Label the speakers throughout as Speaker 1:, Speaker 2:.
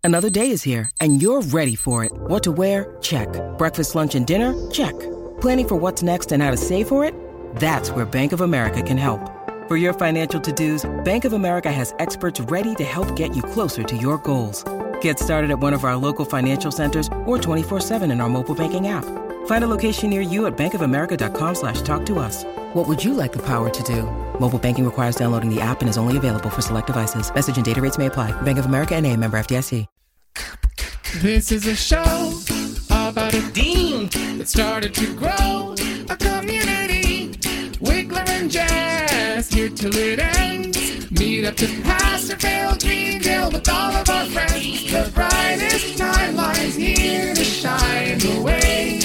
Speaker 1: Another day is here, and you're ready for it. What to wear? Check. Breakfast, lunch, and dinner? Check. Planning for what's next and how to save for it? That's where Bank of America can help. For your financial to-dos, Bank of America has experts ready to help get you closer to your goals. Get started at one of our local financial centers or 24/7 in our mobile banking app. Find a location near you at bankofamerica.com/talktous. What would you like the power to do? Mobile banking requires downloading the app and is only available for select devices. Message and data rates may apply. Bank of America N.A., member FDIC.
Speaker 2: This is a show about a dean that started to grow a community. Wiggler and Jess here till it ends. Meet up to Pastor Phil Greendale with all of our friends. The brightest timelines here to shine the way.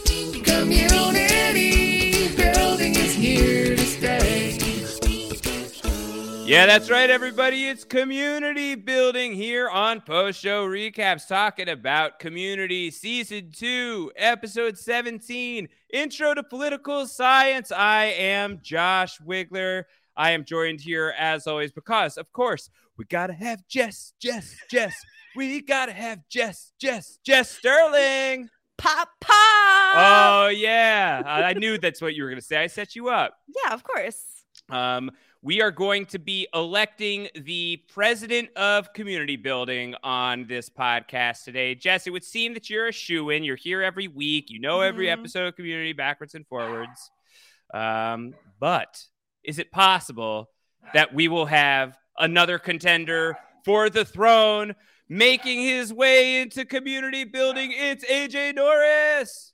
Speaker 2: Community building is here to stay.
Speaker 3: Yeah, that's right, everybody. It's community building here on Post Show Recaps, talking about Community Season 2, Episode 17, Intro to Political Science. I am Josh Wiggler. I am joined here, as always, because, of course, we got to have Jess. We got to have Jess Sterling.
Speaker 4: Pop.
Speaker 3: Oh, yeah. I knew that's what you were going to say. I set you up.
Speaker 4: Yeah, of course.
Speaker 3: We are going to be electing the president of community building on this podcast today. Jess, it would seem that you're a shoo-in. You're here every week. You know every episode of Community backwards and forwards. But is it possible that we will have another contender for the throne making his way into community building? It's AJ Norris.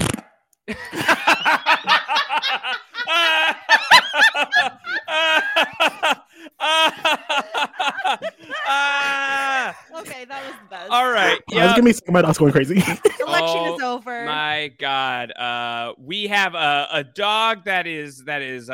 Speaker 4: Okay, that was the best.
Speaker 3: All right.
Speaker 5: Yeah. Give me somebody else going crazy.
Speaker 4: Election is over.
Speaker 3: My God. We have a dog that is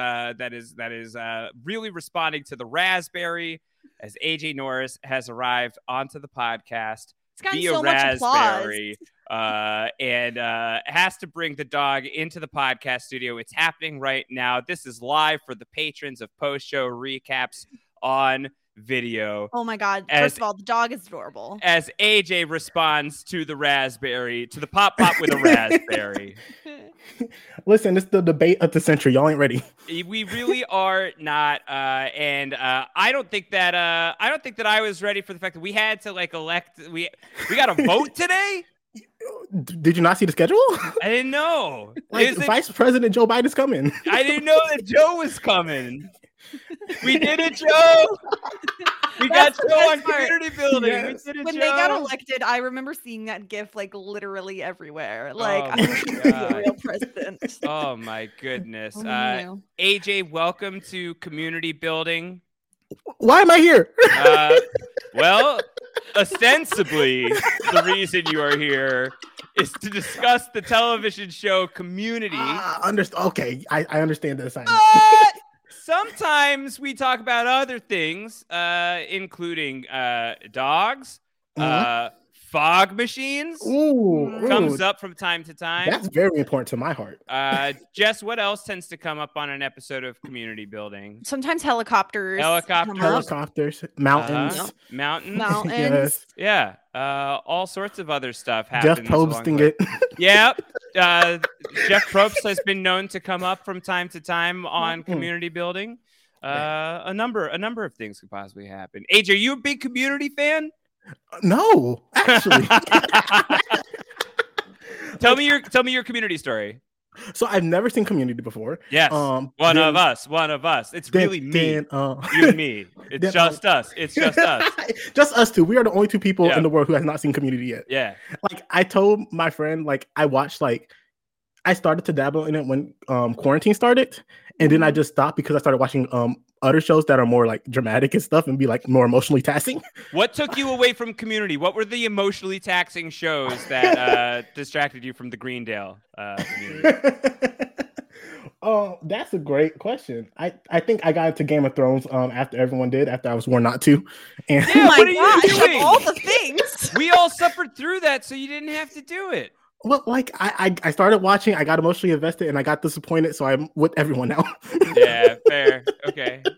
Speaker 3: really responding to the raspberry as AJ Norris has arrived onto the podcast.
Speaker 4: It's gotten
Speaker 3: via
Speaker 4: so much
Speaker 3: raspberry. And has to bring the dog into the podcast studio. It's happening right now. This is live for the patrons of post-show recaps on video.
Speaker 4: Oh my God. First of all, the dog is adorable.
Speaker 3: As AJ responds to the raspberry, to the pop with a raspberry.
Speaker 5: Listen, it's the debate of the century. Y'all ain't ready.
Speaker 3: We really are not. And I don't think that I was ready for the fact that we had to elect. We got a vote today.
Speaker 5: Did you not see the schedule?
Speaker 3: I didn't know.
Speaker 5: Vice President Joe Biden's coming.
Speaker 3: I didn't know that Joe was coming. We did it, Joe. We got Joe on community building.
Speaker 5: Yes.
Speaker 3: We did it,
Speaker 4: When
Speaker 3: Joe.
Speaker 4: they got elected, I remember seeing that GIF literally everywhere. I'm
Speaker 3: God.
Speaker 4: a real president.
Speaker 3: Oh my goodness.
Speaker 4: No.
Speaker 3: AJ, welcome to community building.
Speaker 5: Why am I here?
Speaker 3: Well, ostensibly, the reason you are here is to discuss the television show Community.
Speaker 5: Okay, I understand the assignment.
Speaker 3: Sometimes we talk about other things, including dogs, fog machines. Comes up from time to time.
Speaker 5: That's very important to my heart.
Speaker 3: Jess, what else tends to come up on an episode of Community building?
Speaker 4: Sometimes helicopters.
Speaker 5: Helicopters, mountains.
Speaker 3: Mountains.
Speaker 5: Yes.
Speaker 3: Yeah. All sorts of other stuff happens.
Speaker 5: Jeff Probsting it.
Speaker 3: Yep. Jeff Probst has been known to come up from time to time on community building. A number of things could possibly happen. AJ, are you a big Community fan?
Speaker 5: No, actually.
Speaker 3: Tell me your Community story.
Speaker 5: So I've never seen Community before.
Speaker 3: Yes. One of us. It's really me. You and me. It's just us. It's just us.
Speaker 5: Just us two. We are the only two people in the world who has not seen Community yet.
Speaker 3: Yeah.
Speaker 5: I told my friend, I watched, I started to dabble in it when quarantine started. And then I just stopped because I started watching other shows that are more dramatic and stuff and be more emotionally taxing.
Speaker 3: What took you away from Community? What were the emotionally taxing shows that distracted you from the Greendale Community?
Speaker 5: Oh, that's a great question. I think I got into Game of Thrones after everyone did, after I was warned not to. And
Speaker 3: yeah, what are you doing?
Speaker 4: Of all the things.
Speaker 3: We all suffered through that, so you didn't have to do it.
Speaker 5: Well, I started watching, I got emotionally invested, and I got disappointed, so I'm with everyone now.
Speaker 3: Yeah, fair. Okay.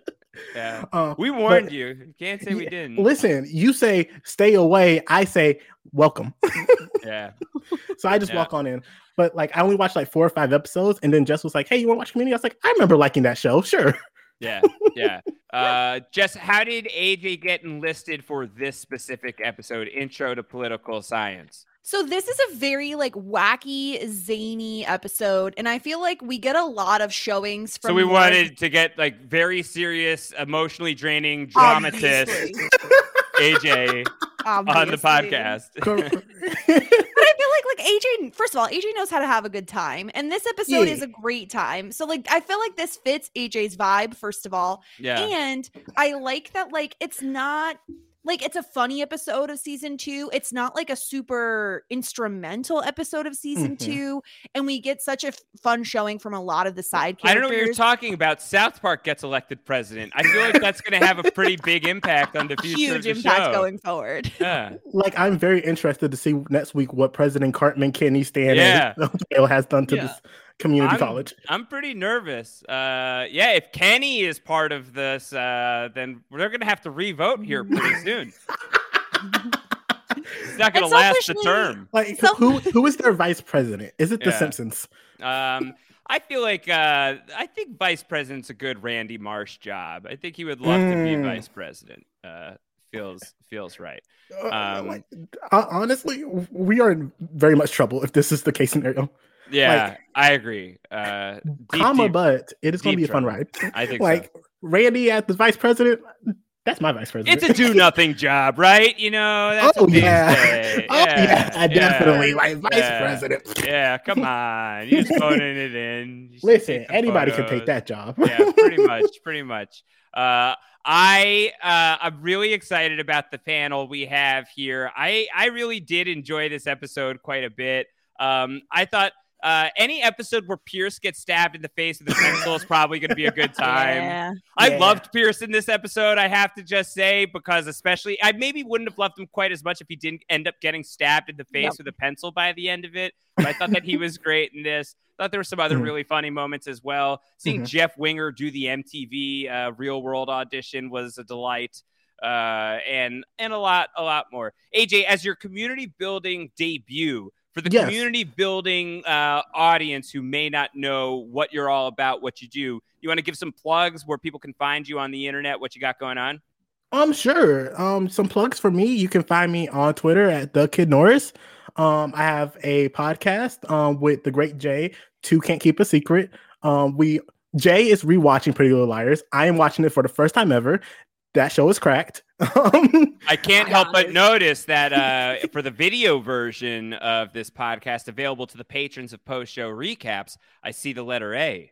Speaker 3: Yeah. We warned you. You can't say we didn't.
Speaker 5: Listen, you say stay away. I say welcome.
Speaker 3: Yeah.
Speaker 5: So I just walk on in. But like I only watched like 4 or 5 episodes, and then Jess was like, "Hey, you want to watch Community?" I was like, "I remember liking that show. Sure."
Speaker 3: Yeah. Jess, how did AJ get enlisted for this specific episode, Intro to Political Science?
Speaker 4: So this is a very like wacky, zany episode, and I feel like we get a lot of showings from.
Speaker 3: So we wanted to get like very serious, emotionally draining dramatist AJ on the podcast.
Speaker 4: But I feel like AJ, first of all, AJ knows how to have a good time, and this episode is a great time. So like I feel like this fits AJ's vibe, first of all.
Speaker 3: Yeah.
Speaker 4: And I like that like it's not like it's a funny episode of season 2. It's not like a super instrumental episode of season 2. And we get such a fun showing from a lot of the side characters.
Speaker 3: I don't know what you're talking about. South Park gets elected president. I feel like that's going to have a pretty big impact on the future of the
Speaker 4: impact
Speaker 3: show.
Speaker 4: Going forward.
Speaker 3: Yeah.
Speaker 5: Like I'm very interested to see next week what President Cartman Kenny has done to this community college.
Speaker 3: I'm pretty nervous. If Kenny is part of this, then they're going to have to re-vote here pretty soon. It's not going to last the term.
Speaker 5: Like, who is their vice president? Is it The Simpsons?
Speaker 3: I feel like I think vice president's a good Randy Marsh job. I think he would love to be vice president. Feels right.
Speaker 5: Honestly, we are in very much trouble if this is the case scenario.
Speaker 3: Yeah, I agree.
Speaker 5: But it is going to be a fun ride.
Speaker 3: I think
Speaker 5: like
Speaker 3: so.
Speaker 5: Randy at the vice president. That's my vice president.
Speaker 3: It's a do-nothing job, right? You know. That's
Speaker 5: definitely like vice president.
Speaker 3: Yeah, come on, you're just phoning it in.
Speaker 5: Listen, anybody can take that job.
Speaker 3: Yeah, pretty much. I'm really excited about the panel we have here. I really did enjoy this episode quite a bit. I thought any episode where Pierce gets stabbed in the face with a pencil is probably going to be a good time. I loved Pierce in this episode, I have to just say, because especially I maybe wouldn't have loved him quite as much if he didn't end up getting stabbed in the face with a pencil by the end of it. But I thought that he was great in this. I thought there were some other really funny moments as well. Seeing Jeff Winger do the MTV Real World audition was a delight. And a lot more. AJ, as your community building debut, for the community building audience who may not know what you're all about, what you do, you want to give some plugs where people can find you on the internet, what you got going on?
Speaker 5: Sure. Some plugs for me. You can find me on Twitter at The Kid Norris. I have a podcast with the great Jay, 2 Can't Keep a Secret. Jay is rewatching Pretty Little Liars. I am watching it for the first time ever. That show is cracked.
Speaker 3: I can't help but notice that for the video version of this podcast available to the patrons of post-show recaps, I see the letter A.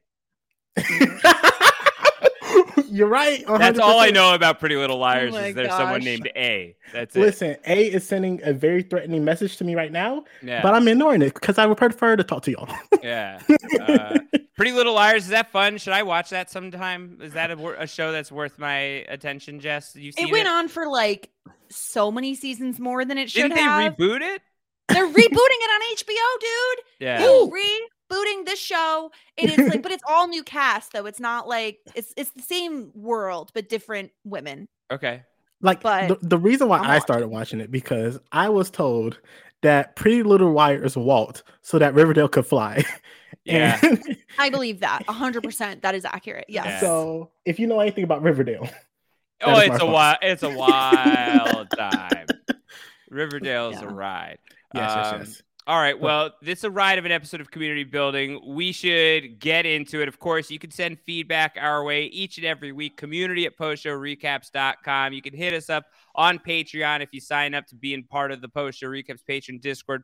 Speaker 5: You're right. 100%.
Speaker 3: That's all I know about Pretty Little Liars is there's someone named A. That's it.
Speaker 5: Listen, A is sending a very threatening message to me right now, but I'm ignoring it because I would prefer to talk to y'all.
Speaker 3: Yeah. Pretty Little Liars, is that fun? Should I watch that sometime? Is that a show that's worth my attention, Jess?
Speaker 4: It went on for like so many seasons more than it should have.
Speaker 3: Didn't they reboot it?
Speaker 4: They're rebooting it on HBO, dude.
Speaker 3: Yeah.
Speaker 4: Rebooting this show. It is like, but it's all new cast though. It's not like it's the same world but different women.
Speaker 3: Okay.
Speaker 5: Like the reason why I started watching it because I was told that Pretty Little Liars walked so that Riverdale could fly.
Speaker 3: Yeah.
Speaker 4: I believe that 100%. That is accurate. Yes.
Speaker 3: Yeah.
Speaker 5: So if you know anything about Riverdale,
Speaker 3: it's a wild time. Riverdale's a ride.
Speaker 5: Yes.
Speaker 3: All right. Well, this is a ride of an episode of Community Building. We should get into it. Of course, you can send feedback our way each and every week. community@postshowrecaps.com. You can hit us up on Patreon if you sign up to being part of the Post Show Recaps Patreon Discord,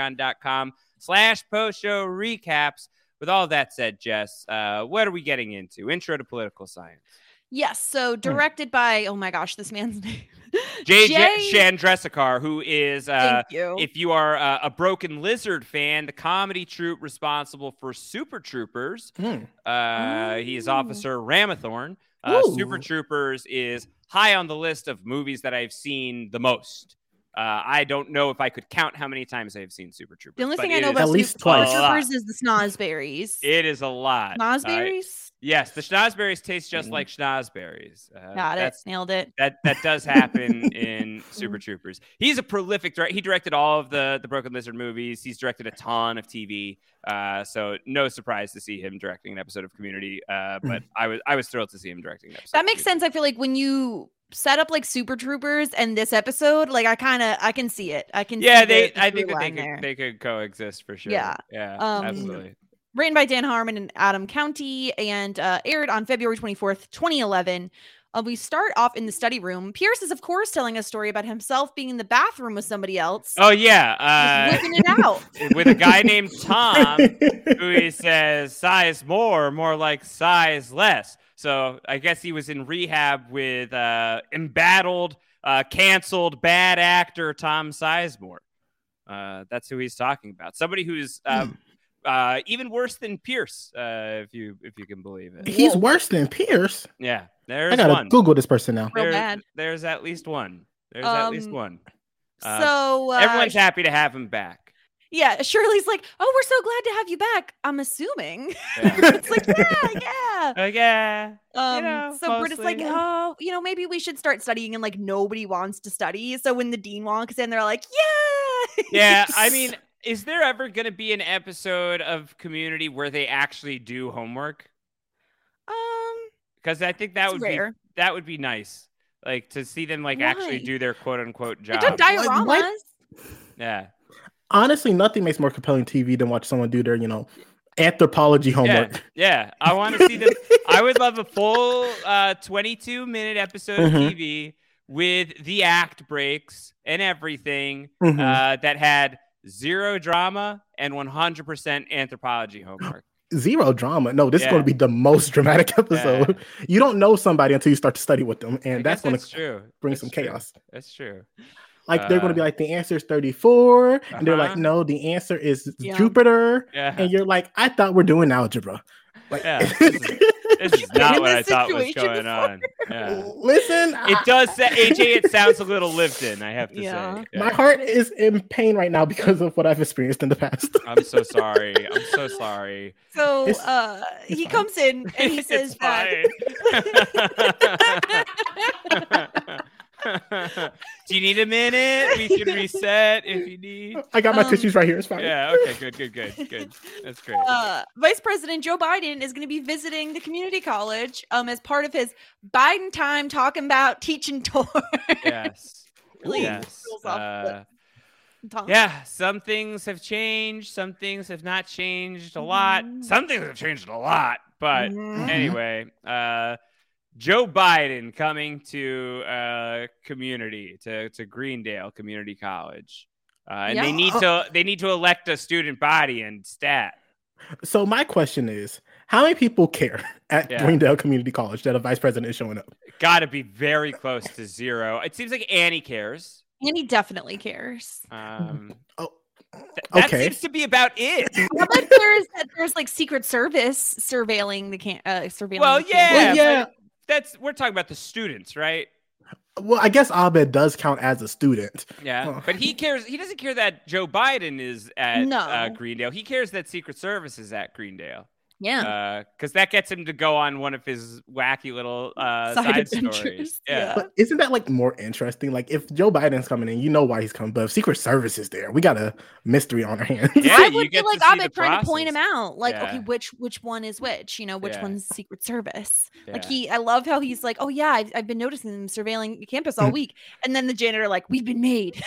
Speaker 3: patreon.com/postshowrecaps. With all that said, Jess, what are we getting into? Intro to Political Science.
Speaker 4: Yes. So directed by, oh my gosh, this man's name.
Speaker 3: Jay Chandrasekhar, who is,
Speaker 4: Thank you.
Speaker 3: if you are a Broken Lizard fan, the comedy troupe responsible for Super Troopers. He is Officer Ramathorn. Super Troopers is high on the list of movies that I've seen the most. I don't know if I could count how many times I have seen Super Troopers.
Speaker 4: The only
Speaker 3: but
Speaker 4: thing I
Speaker 3: it
Speaker 4: know
Speaker 3: is
Speaker 4: about
Speaker 5: At least
Speaker 4: Super
Speaker 5: twice.
Speaker 4: Troopers is the snozberries.
Speaker 3: It is a lot.
Speaker 4: Snozberries?
Speaker 3: Yes, the schnozberries taste just like schnozberries.
Speaker 4: Got it. Nailed it.
Speaker 3: That does happen in Super Troopers. He's a prolific director. He directed all of the Broken Lizard movies. He's directed a ton of TV. So no surprise to see him directing an episode of Community. But I was thrilled to see him directing an episode.
Speaker 4: That makes sense. I feel like when you set up like Super Troopers and this episode, like I can see it. I can.
Speaker 3: Yeah,
Speaker 4: see
Speaker 3: I think that they could coexist for sure.
Speaker 4: Yeah.
Speaker 3: Absolutely.
Speaker 4: Written by Dan Harmon and Adam County and aired on February 24th, 2011. We start off in the study room. Pierce is, of course, telling a story about himself being in the bathroom with somebody else.
Speaker 3: Oh, yeah.
Speaker 4: Just whipping it out.
Speaker 3: With a guy named Tom who he says, size more like size less. So I guess he was in rehab with embattled, canceled, bad actor Tom Sizemore. That's who he's talking about. Somebody who's even worse than Pierce, if you can believe it.
Speaker 5: He's worse than Pierce.
Speaker 3: Yeah, there's
Speaker 5: I gotta
Speaker 3: one.
Speaker 5: Google this person now.
Speaker 4: Real bad.
Speaker 3: There's at least one. At least one.
Speaker 4: So
Speaker 3: everyone's happy to have him back.
Speaker 4: Yeah, Shirley's like, "Oh, we're so glad to have you back." I'm assuming.
Speaker 3: Yeah.
Speaker 4: It's like, yeah.
Speaker 3: Yeah.
Speaker 4: So Britta's like,
Speaker 3: mostly.
Speaker 4: "Oh, maybe we should start studying," and like nobody wants to study. So when the dean walks in, they're like, "Yeah."
Speaker 3: Yeah, I mean, is there ever going to be an episode of Community where they actually do homework? Because I think that would be nice, like to see them like actually do their quote unquote job.
Speaker 4: They've done dioramas.
Speaker 5: What?
Speaker 3: Yeah.
Speaker 5: Honestly, nothing makes more compelling TV than watch someone do their, anthropology homework.
Speaker 3: Yeah. I want to see them. I would love a full 22-minute episode of TV with the act breaks and everything that had zero drama and 100% anthropology homework.
Speaker 5: Zero drama. No, this is going to be the most dramatic episode. Yeah. You don't know somebody until you start to study with them, and that's going to bring some chaos.
Speaker 3: That's true.
Speaker 5: Like they're going to be like, the answer is 34, and they're like, no, the answer is Jupiter, and you're like, I thought we're doing algebra. Like,
Speaker 3: this is not what I thought was going on. Yeah.
Speaker 5: Listen,
Speaker 3: it does say, AJ, it sounds a little lived in, I have to say.
Speaker 5: Yeah. My heart is in pain right now because of what I've experienced in the past.
Speaker 3: I'm so sorry.
Speaker 4: So he comes in and he says that.
Speaker 3: Do you need a minute? We can reset if you need.
Speaker 5: I got my tissues right here. It's fine.
Speaker 3: Yeah. Okay. Good. That's great.
Speaker 4: Vice President Joe Biden is going to be visiting the community college as part of his Biden time talking about teaching tour.
Speaker 3: Yes.
Speaker 4: Really
Speaker 3: yes. Yeah. Some things have changed. Some things have not changed a lot. Some things have changed a lot. But anyway, Joe Biden coming to community to Greendale Community College, and they need to elect a student body and stat.
Speaker 5: So my question is, how many people care at Greendale Community College that a vice president is showing up?
Speaker 3: Got to be very close to zero. It seems like Annie cares.
Speaker 4: Annie definitely cares.
Speaker 3: That seems to be about it.
Speaker 4: I bet there's like Secret Service surveilling the surveilling.
Speaker 3: Well,
Speaker 4: the
Speaker 3: yeah. We're talking about the students, right?
Speaker 5: Well, I guess Abed does count as a student.
Speaker 3: Yeah, but he cares. He doesn't care that Joe Biden is at Greendale. He cares that Secret Service is at Greendale.
Speaker 4: Yeah,
Speaker 3: because that gets him to go on one of his wacky little side stories. Yeah,
Speaker 5: but isn't that like more interesting? Like if Joe Biden's coming in, you know why he's coming, but if Secret Service is there, we got a mystery on our hands.
Speaker 3: Yeah,
Speaker 4: I would feel like Abed trying to point him out, like, okay, which one is which? Which one's Secret Service? Yeah. Like I love how he's like, oh yeah, I've been noticing them surveilling the campus all week, and then the janitor like, we've been made.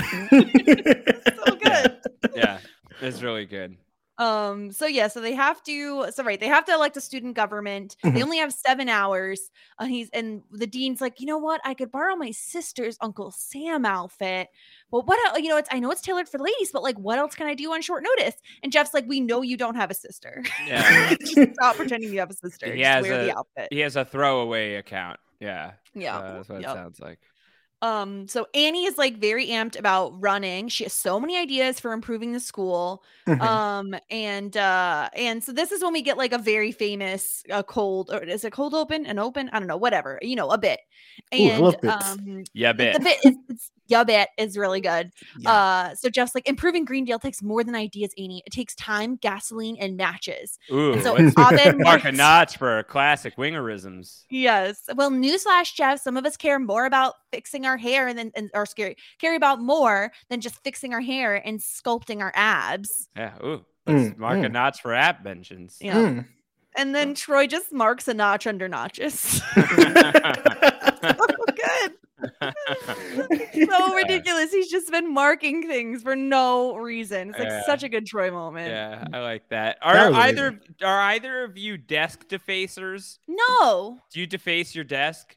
Speaker 4: So good.
Speaker 3: Yeah, it's really good.
Speaker 4: So they have to elect a student government. They only have 7 hours. And the dean's like, you know what? I could borrow my sister's Uncle Sam outfit. Well, what, I know it's tailored for ladies, but like, what else can I do on short notice? And Jeff's like, we know you don't have a sister.
Speaker 3: Yeah.
Speaker 4: Just stop pretending you have a sister. Just wear the outfit.
Speaker 3: He has a throwaway account. Yeah.
Speaker 4: Yeah.
Speaker 3: That's what it sounds like.
Speaker 4: So Annie is like very amped about running. She has so many ideas for improving the school. And so this is when we get like a very famous cold, or is it cold open? An open? I don't know, whatever, a bit. And
Speaker 5: a bit.
Speaker 3: Yeah, bit.
Speaker 4: The bit "Ya bet" is really good.
Speaker 5: Yeah.
Speaker 4: So Jeff's like, improving Green Deal takes more than ideas, Amy. It takes time, gasoline, and matches.
Speaker 3: Ooh,
Speaker 4: And so
Speaker 3: let's
Speaker 4: Abed
Speaker 3: mark a
Speaker 4: marks-
Speaker 3: notch for classic wingerisms.
Speaker 4: Yes. Well, newsflash, Jeff, some of us care more about fixing our hair care about more than just fixing our hair and sculpting our abs.
Speaker 3: Yeah. Ooh, let's mark a notch for app mentions.
Speaker 4: Yeah.
Speaker 5: Mm.
Speaker 4: And then Troy just marks a notch under notches. So good. So ridiculous. He's just been marking things for no reason. It's like
Speaker 3: Yeah.
Speaker 4: such a good Troy moment.
Speaker 3: Yeah, I like that.
Speaker 5: That
Speaker 3: Are
Speaker 5: was
Speaker 3: either of you desk defacers?
Speaker 4: No.
Speaker 3: Do you deface your desk?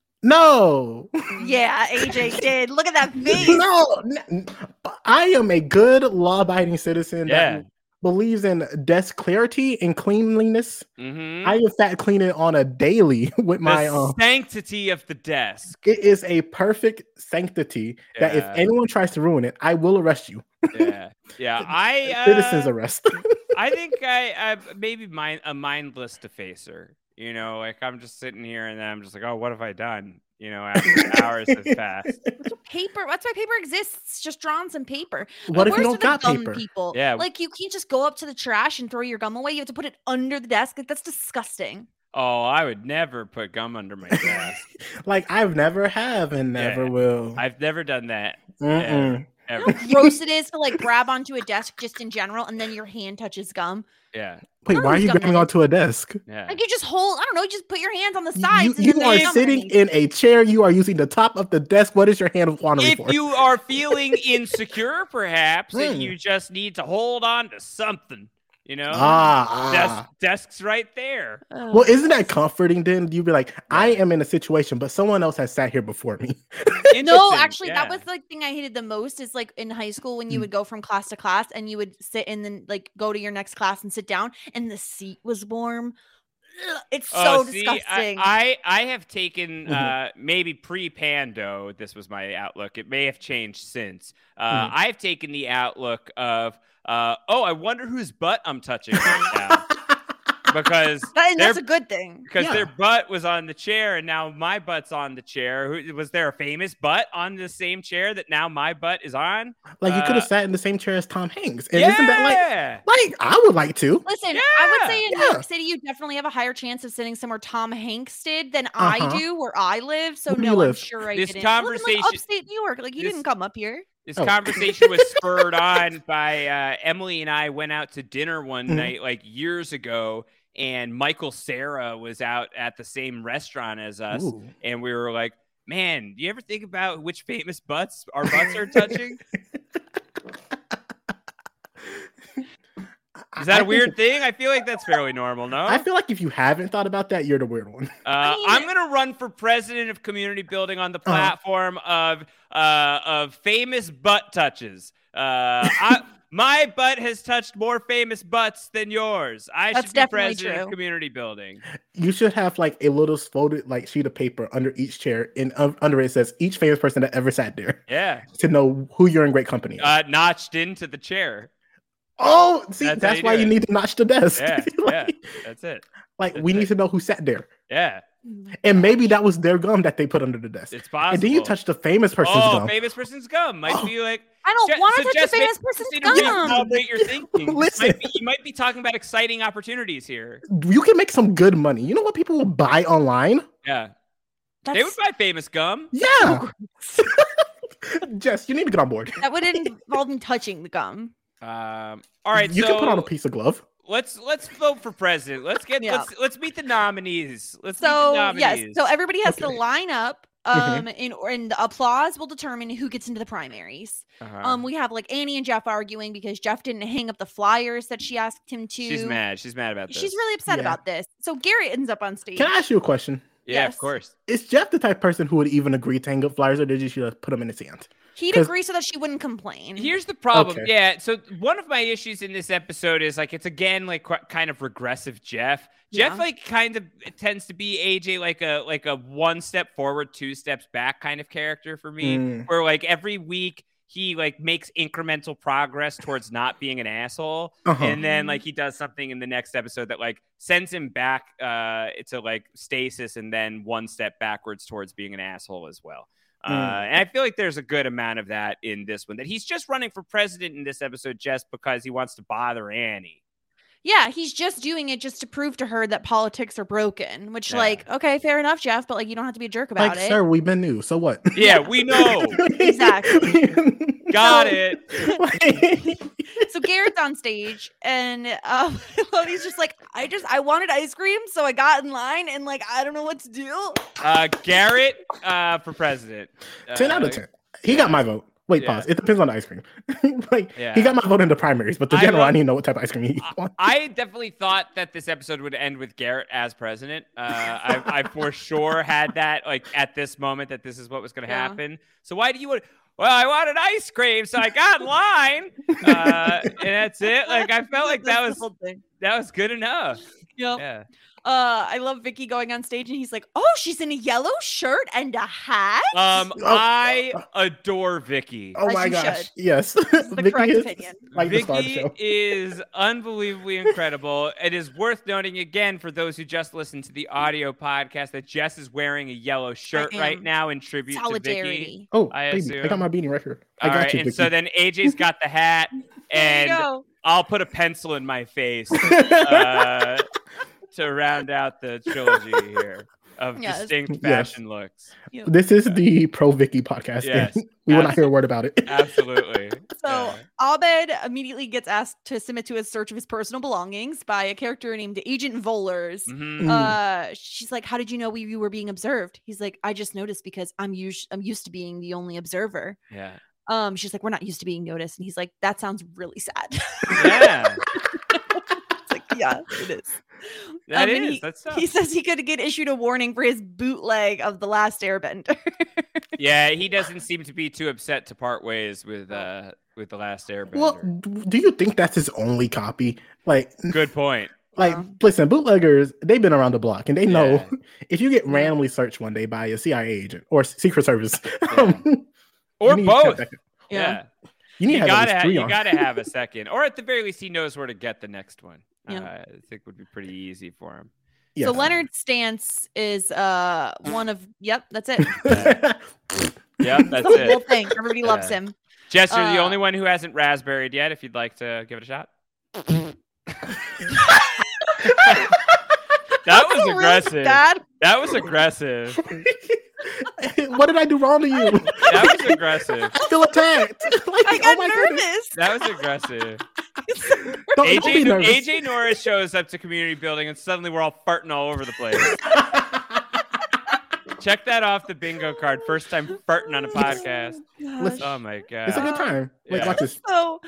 Speaker 5: No.
Speaker 4: Yeah, AJ did. Look at that face.
Speaker 5: No. I am a good law-abiding citizen
Speaker 3: Yeah.
Speaker 5: that believes in desk clarity and cleanliness.
Speaker 3: Mm-hmm.
Speaker 5: I in fact clean it on a daily with my
Speaker 3: The sanctity of the desk.
Speaker 5: it is a perfect sanctity that if
Speaker 3: Yeah.
Speaker 5: anyone tries to ruin it, I will arrest you.
Speaker 3: Yeah, yeah.
Speaker 5: Citizens arrest.
Speaker 3: I think I maybe a mindless defacer. You know, like I'm just sitting here and then I'm just like, oh, what have I done? You know, after hours have passed.
Speaker 4: Paper. That's why paper exists. Just draw on some paper.
Speaker 5: What
Speaker 4: The
Speaker 5: if you
Speaker 4: worst
Speaker 5: don't
Speaker 4: are the
Speaker 5: got
Speaker 4: gum
Speaker 5: paper?
Speaker 4: People.
Speaker 3: Yeah.
Speaker 4: Like you can't just go up to the trash and throw your gum away. You have to put it under the desk. Like that's disgusting.
Speaker 3: Oh, I would never put gum under my desk.
Speaker 5: Like I've never have and never
Speaker 3: Yeah.
Speaker 5: will.
Speaker 3: I've never done that.
Speaker 5: Mm-mm.
Speaker 3: Ever.
Speaker 4: You know how gross it is to like grab onto a desk just in general, and then your hand touches gum.
Speaker 3: Yeah,
Speaker 5: Wait,
Speaker 4: None
Speaker 5: why
Speaker 4: of
Speaker 5: are
Speaker 4: these
Speaker 5: you
Speaker 4: gum
Speaker 5: grabbing
Speaker 4: heads.
Speaker 5: onto a desk?
Speaker 3: yeah.
Speaker 4: Like you just hold. I don't know. You just put your hands on the sides.
Speaker 5: You
Speaker 4: and then
Speaker 5: are
Speaker 4: there's gum
Speaker 5: sitting
Speaker 4: underneath.
Speaker 5: in a chair. You are using the top of the desk. What is your hand wandering
Speaker 3: If
Speaker 5: for?
Speaker 3: you are feeling insecure, perhaps, and
Speaker 5: Hmm.
Speaker 3: you just need to hold on to something, you know,
Speaker 5: Ah.
Speaker 3: desk's right there.
Speaker 5: Well, isn't that comforting? Then you'd be like, I am in a situation, but someone else has sat here before me.
Speaker 4: No,
Speaker 3: Interesting,
Speaker 4: actually, that
Speaker 3: yeah.
Speaker 4: was the thing I hated the most. Is like in high school when you
Speaker 5: Mm.
Speaker 4: would go from class to class and you would sit and then like go to your next class and sit down, and the seat was warm. Ugh, it's so
Speaker 3: See,
Speaker 4: disgusting.
Speaker 3: I have taken
Speaker 5: Mhm.
Speaker 3: maybe pre-Pando. This was my outlook. It may have changed since.
Speaker 5: Mhm.
Speaker 3: I've taken the outlook of, oh, I wonder whose butt I'm touching right now. Because
Speaker 4: And
Speaker 3: their
Speaker 4: that's a good thing.
Speaker 5: Yeah.
Speaker 3: their butt was on the chair and now my butt's on the chair. Was there a famous butt on the same chair that now my butt is on?
Speaker 5: Like you could have
Speaker 3: Uh,
Speaker 5: sat in the same chair as Tom Hanks. And
Speaker 3: yeah.
Speaker 5: isn't that like I would like to.
Speaker 4: Listen, I would say in New
Speaker 5: Yeah.
Speaker 4: York City, you definitely have a higher chance of sitting somewhere Tom Hanks did than I
Speaker 5: Uh-huh.
Speaker 4: do where I live. So
Speaker 5: Where do you
Speaker 4: no, I'm
Speaker 5: live?
Speaker 4: sure I
Speaker 3: This
Speaker 4: didn't. I live in,
Speaker 3: conversation-
Speaker 4: like, upstate New York. Like he
Speaker 3: this-
Speaker 4: didn't come up here.
Speaker 3: This
Speaker 5: Oh.
Speaker 3: conversation was spurred on by Emily and I went out to dinner one
Speaker 5: Mhm.
Speaker 3: night like years ago, and Michael Cera was out at the same restaurant as us,
Speaker 5: Ooh.
Speaker 3: and we were like, "Man, do you ever think about which famous butts our butts are touching?" Is that
Speaker 5: I
Speaker 3: a
Speaker 5: think
Speaker 3: weird
Speaker 5: it-
Speaker 3: thing? I feel like that's fairly normal, no?
Speaker 5: I feel like if you haven't thought about that, you're the weird one.
Speaker 4: I mean-
Speaker 3: I'm gonna run for president of community building on the platform of famous butt touches. My butt has touched more famous butts than yours. I
Speaker 4: That's
Speaker 3: should be
Speaker 4: definitely
Speaker 3: president of
Speaker 4: true.
Speaker 3: community building.
Speaker 5: You should have like a little folded like sheet of paper under each chair, and under it says each famous person that ever sat there
Speaker 3: Yeah,
Speaker 5: to know who you're in great company.
Speaker 3: notched into the chair.
Speaker 5: Oh, see,
Speaker 3: That's
Speaker 5: that's,
Speaker 3: how you
Speaker 5: why
Speaker 3: do
Speaker 5: you
Speaker 3: it.
Speaker 5: need to notch the desk.
Speaker 3: Yeah,
Speaker 5: like,
Speaker 3: That's it.
Speaker 5: like
Speaker 3: That's
Speaker 5: we
Speaker 3: it.
Speaker 5: need to know who sat there,
Speaker 3: Yeah,
Speaker 5: and maybe that was their gum that they put under the desk.
Speaker 3: it's possible.
Speaker 5: And then you touch the famous person's gum.
Speaker 3: famous person's gum might
Speaker 5: Oh.
Speaker 3: be like.
Speaker 4: I don't want to touch
Speaker 3: Jess,
Speaker 4: the famous
Speaker 3: maybe
Speaker 4: person's
Speaker 3: you need to
Speaker 4: gum.
Speaker 3: recalibrate your thinking.
Speaker 5: Listen.
Speaker 3: You might be talking about exciting opportunities here.
Speaker 5: You can make some good money. You know what people will buy online?
Speaker 3: Yeah, they
Speaker 4: That's-
Speaker 3: would buy famous gum.
Speaker 5: Yeah. Jess, you need to get on board.
Speaker 4: That would involve me touching the gum.
Speaker 3: All right,
Speaker 5: You
Speaker 3: so
Speaker 5: can put on a piece of glove.
Speaker 3: let's vote for president. Let's get
Speaker 4: Yeah.
Speaker 3: let's meet the nominees. Let's meet
Speaker 4: So
Speaker 3: the nominees.
Speaker 4: yes, so everybody has to
Speaker 5: Okay.
Speaker 4: line up. And the applause will determine who gets into the primaries.
Speaker 3: Uh-huh.
Speaker 4: We have like Annie and Jeff arguing because Jeff didn't hang up the flyers that she asked him to.
Speaker 3: She's mad. She's mad about this.
Speaker 4: She's really upset
Speaker 5: Yeah.
Speaker 4: about this. So Gary ends up on stage.
Speaker 5: Can I ask you a question?
Speaker 3: yeah,
Speaker 4: yes.
Speaker 3: of course.
Speaker 5: Is Jeff the type of person who would even agree to hang up flyers, or did you just put them in his hand?
Speaker 4: He'd
Speaker 5: 'Cause-
Speaker 4: agree so that she wouldn't complain.
Speaker 3: Here's the problem.
Speaker 5: Okay.
Speaker 3: Yeah. So one of my issues in this episode is like it's again like kind of regressive Jeff. Jeff
Speaker 4: Yeah.
Speaker 3: like kind of tends to be AJ like a 1 step forward, 2 steps back kind of character for me.
Speaker 5: Mm.
Speaker 3: Where like every week he like makes incremental progress towards not being an asshole.
Speaker 5: Uh-huh.
Speaker 3: And then like he does something in the next episode that like sends him back to like stasis and then 1 step backwards towards being an asshole as well. And I feel like there's a good amount of that in this one, that he's just running for president in this episode just because he wants to bother Annie.
Speaker 4: Yeah, he's just doing it just to prove to her that politics are broken, which like, okay, fair enough, Jeff, but like you don't have to be a jerk about it.
Speaker 5: Sir, we've been new. So what?
Speaker 3: Yeah, we know.
Speaker 4: Exactly.
Speaker 3: Got it.
Speaker 4: So Garrett's on stage and Lodi's just like, I wanted ice cream, so I got in line and like I don't know what to do.
Speaker 3: Garrett for president.
Speaker 5: 10 out of 10. He got my vote. Wait, pause. It depends on the ice cream. He got my vote in the primaries, but the general, I need to know what type of ice cream he wants.
Speaker 3: I definitely thought that this episode would end with Garrett as president. I for sure had that like at this moment that this is what was going to happen. So why do you want? Well, I wanted ice cream, so I got in line, and that's it. Like I felt like that was good enough.
Speaker 4: Yep.
Speaker 3: Yeah.
Speaker 4: I love Vicky going on stage and he's like, "Oh, she's in a yellow shirt and a hat."
Speaker 3: I adore Vicky.
Speaker 5: Oh my gosh!
Speaker 4: Should.
Speaker 5: Yes,
Speaker 4: the correct opinion.
Speaker 5: Like
Speaker 3: Vicky is unbelievably incredible. It is worth noting again for those who just listened to the audio podcast that Jess is wearing a yellow shirt right now in tribute to Vicky.
Speaker 5: Oh,
Speaker 3: I assume.
Speaker 5: I got my beanie right here.
Speaker 3: I got you, Vicky. So then AJ's got the hat, and I'll put a pencil in my face. To round out the trilogy here of distinct fashion looks.
Speaker 5: This is the pro Vicky podcast.
Speaker 3: Yes,
Speaker 5: we will not hear a word about it.
Speaker 3: Absolutely.
Speaker 4: So Abed immediately gets asked to submit to a search of his personal belongings by a character named Agent Volers. She's like, "How did you know we were being observed?" He's like, "I just noticed because I'm used to being the only observer."
Speaker 3: Yeah.
Speaker 4: She's like, "We're not used to being noticed," and he's like, "That sounds really sad."
Speaker 3: Yeah.
Speaker 4: Yeah, it is.
Speaker 3: That is. That's tough.
Speaker 4: He says he could get issued a warning for his bootleg of The Last Airbender.
Speaker 3: Yeah, he doesn't seem to be too upset to part ways with The Last Airbender.
Speaker 5: Well, do you think that's his only copy? Like,
Speaker 3: good point.
Speaker 5: Like, listen, bootleggers, they've been around the block, and they know if you get randomly searched one day by a CIA agent or Secret Service,
Speaker 3: or both,
Speaker 5: you
Speaker 3: gotta have a second, or at the very least, he knows where to get the next one. I think would be pretty easy for him.
Speaker 4: So Leonard Stantz is one of that's it.
Speaker 3: That's it.
Speaker 4: Whole thing. Everybody loves him.
Speaker 3: Jess, you're the only one who hasn't raspberried yet. If you'd like to give it a shot. That was aggressive.
Speaker 4: Really
Speaker 3: that was aggressive.
Speaker 5: What did I do wrong to you?
Speaker 3: That was aggressive.
Speaker 5: I feel attacked.
Speaker 4: I got nervous.
Speaker 3: That was aggressive.
Speaker 5: Don't be nervous.
Speaker 3: AJ Norris shows up to community building and suddenly we're all farting all over the place. Check that off the bingo card. First time farting on a podcast.
Speaker 5: Listen,
Speaker 3: oh my god.
Speaker 5: It's a good time. Wait, watch this.
Speaker 4: So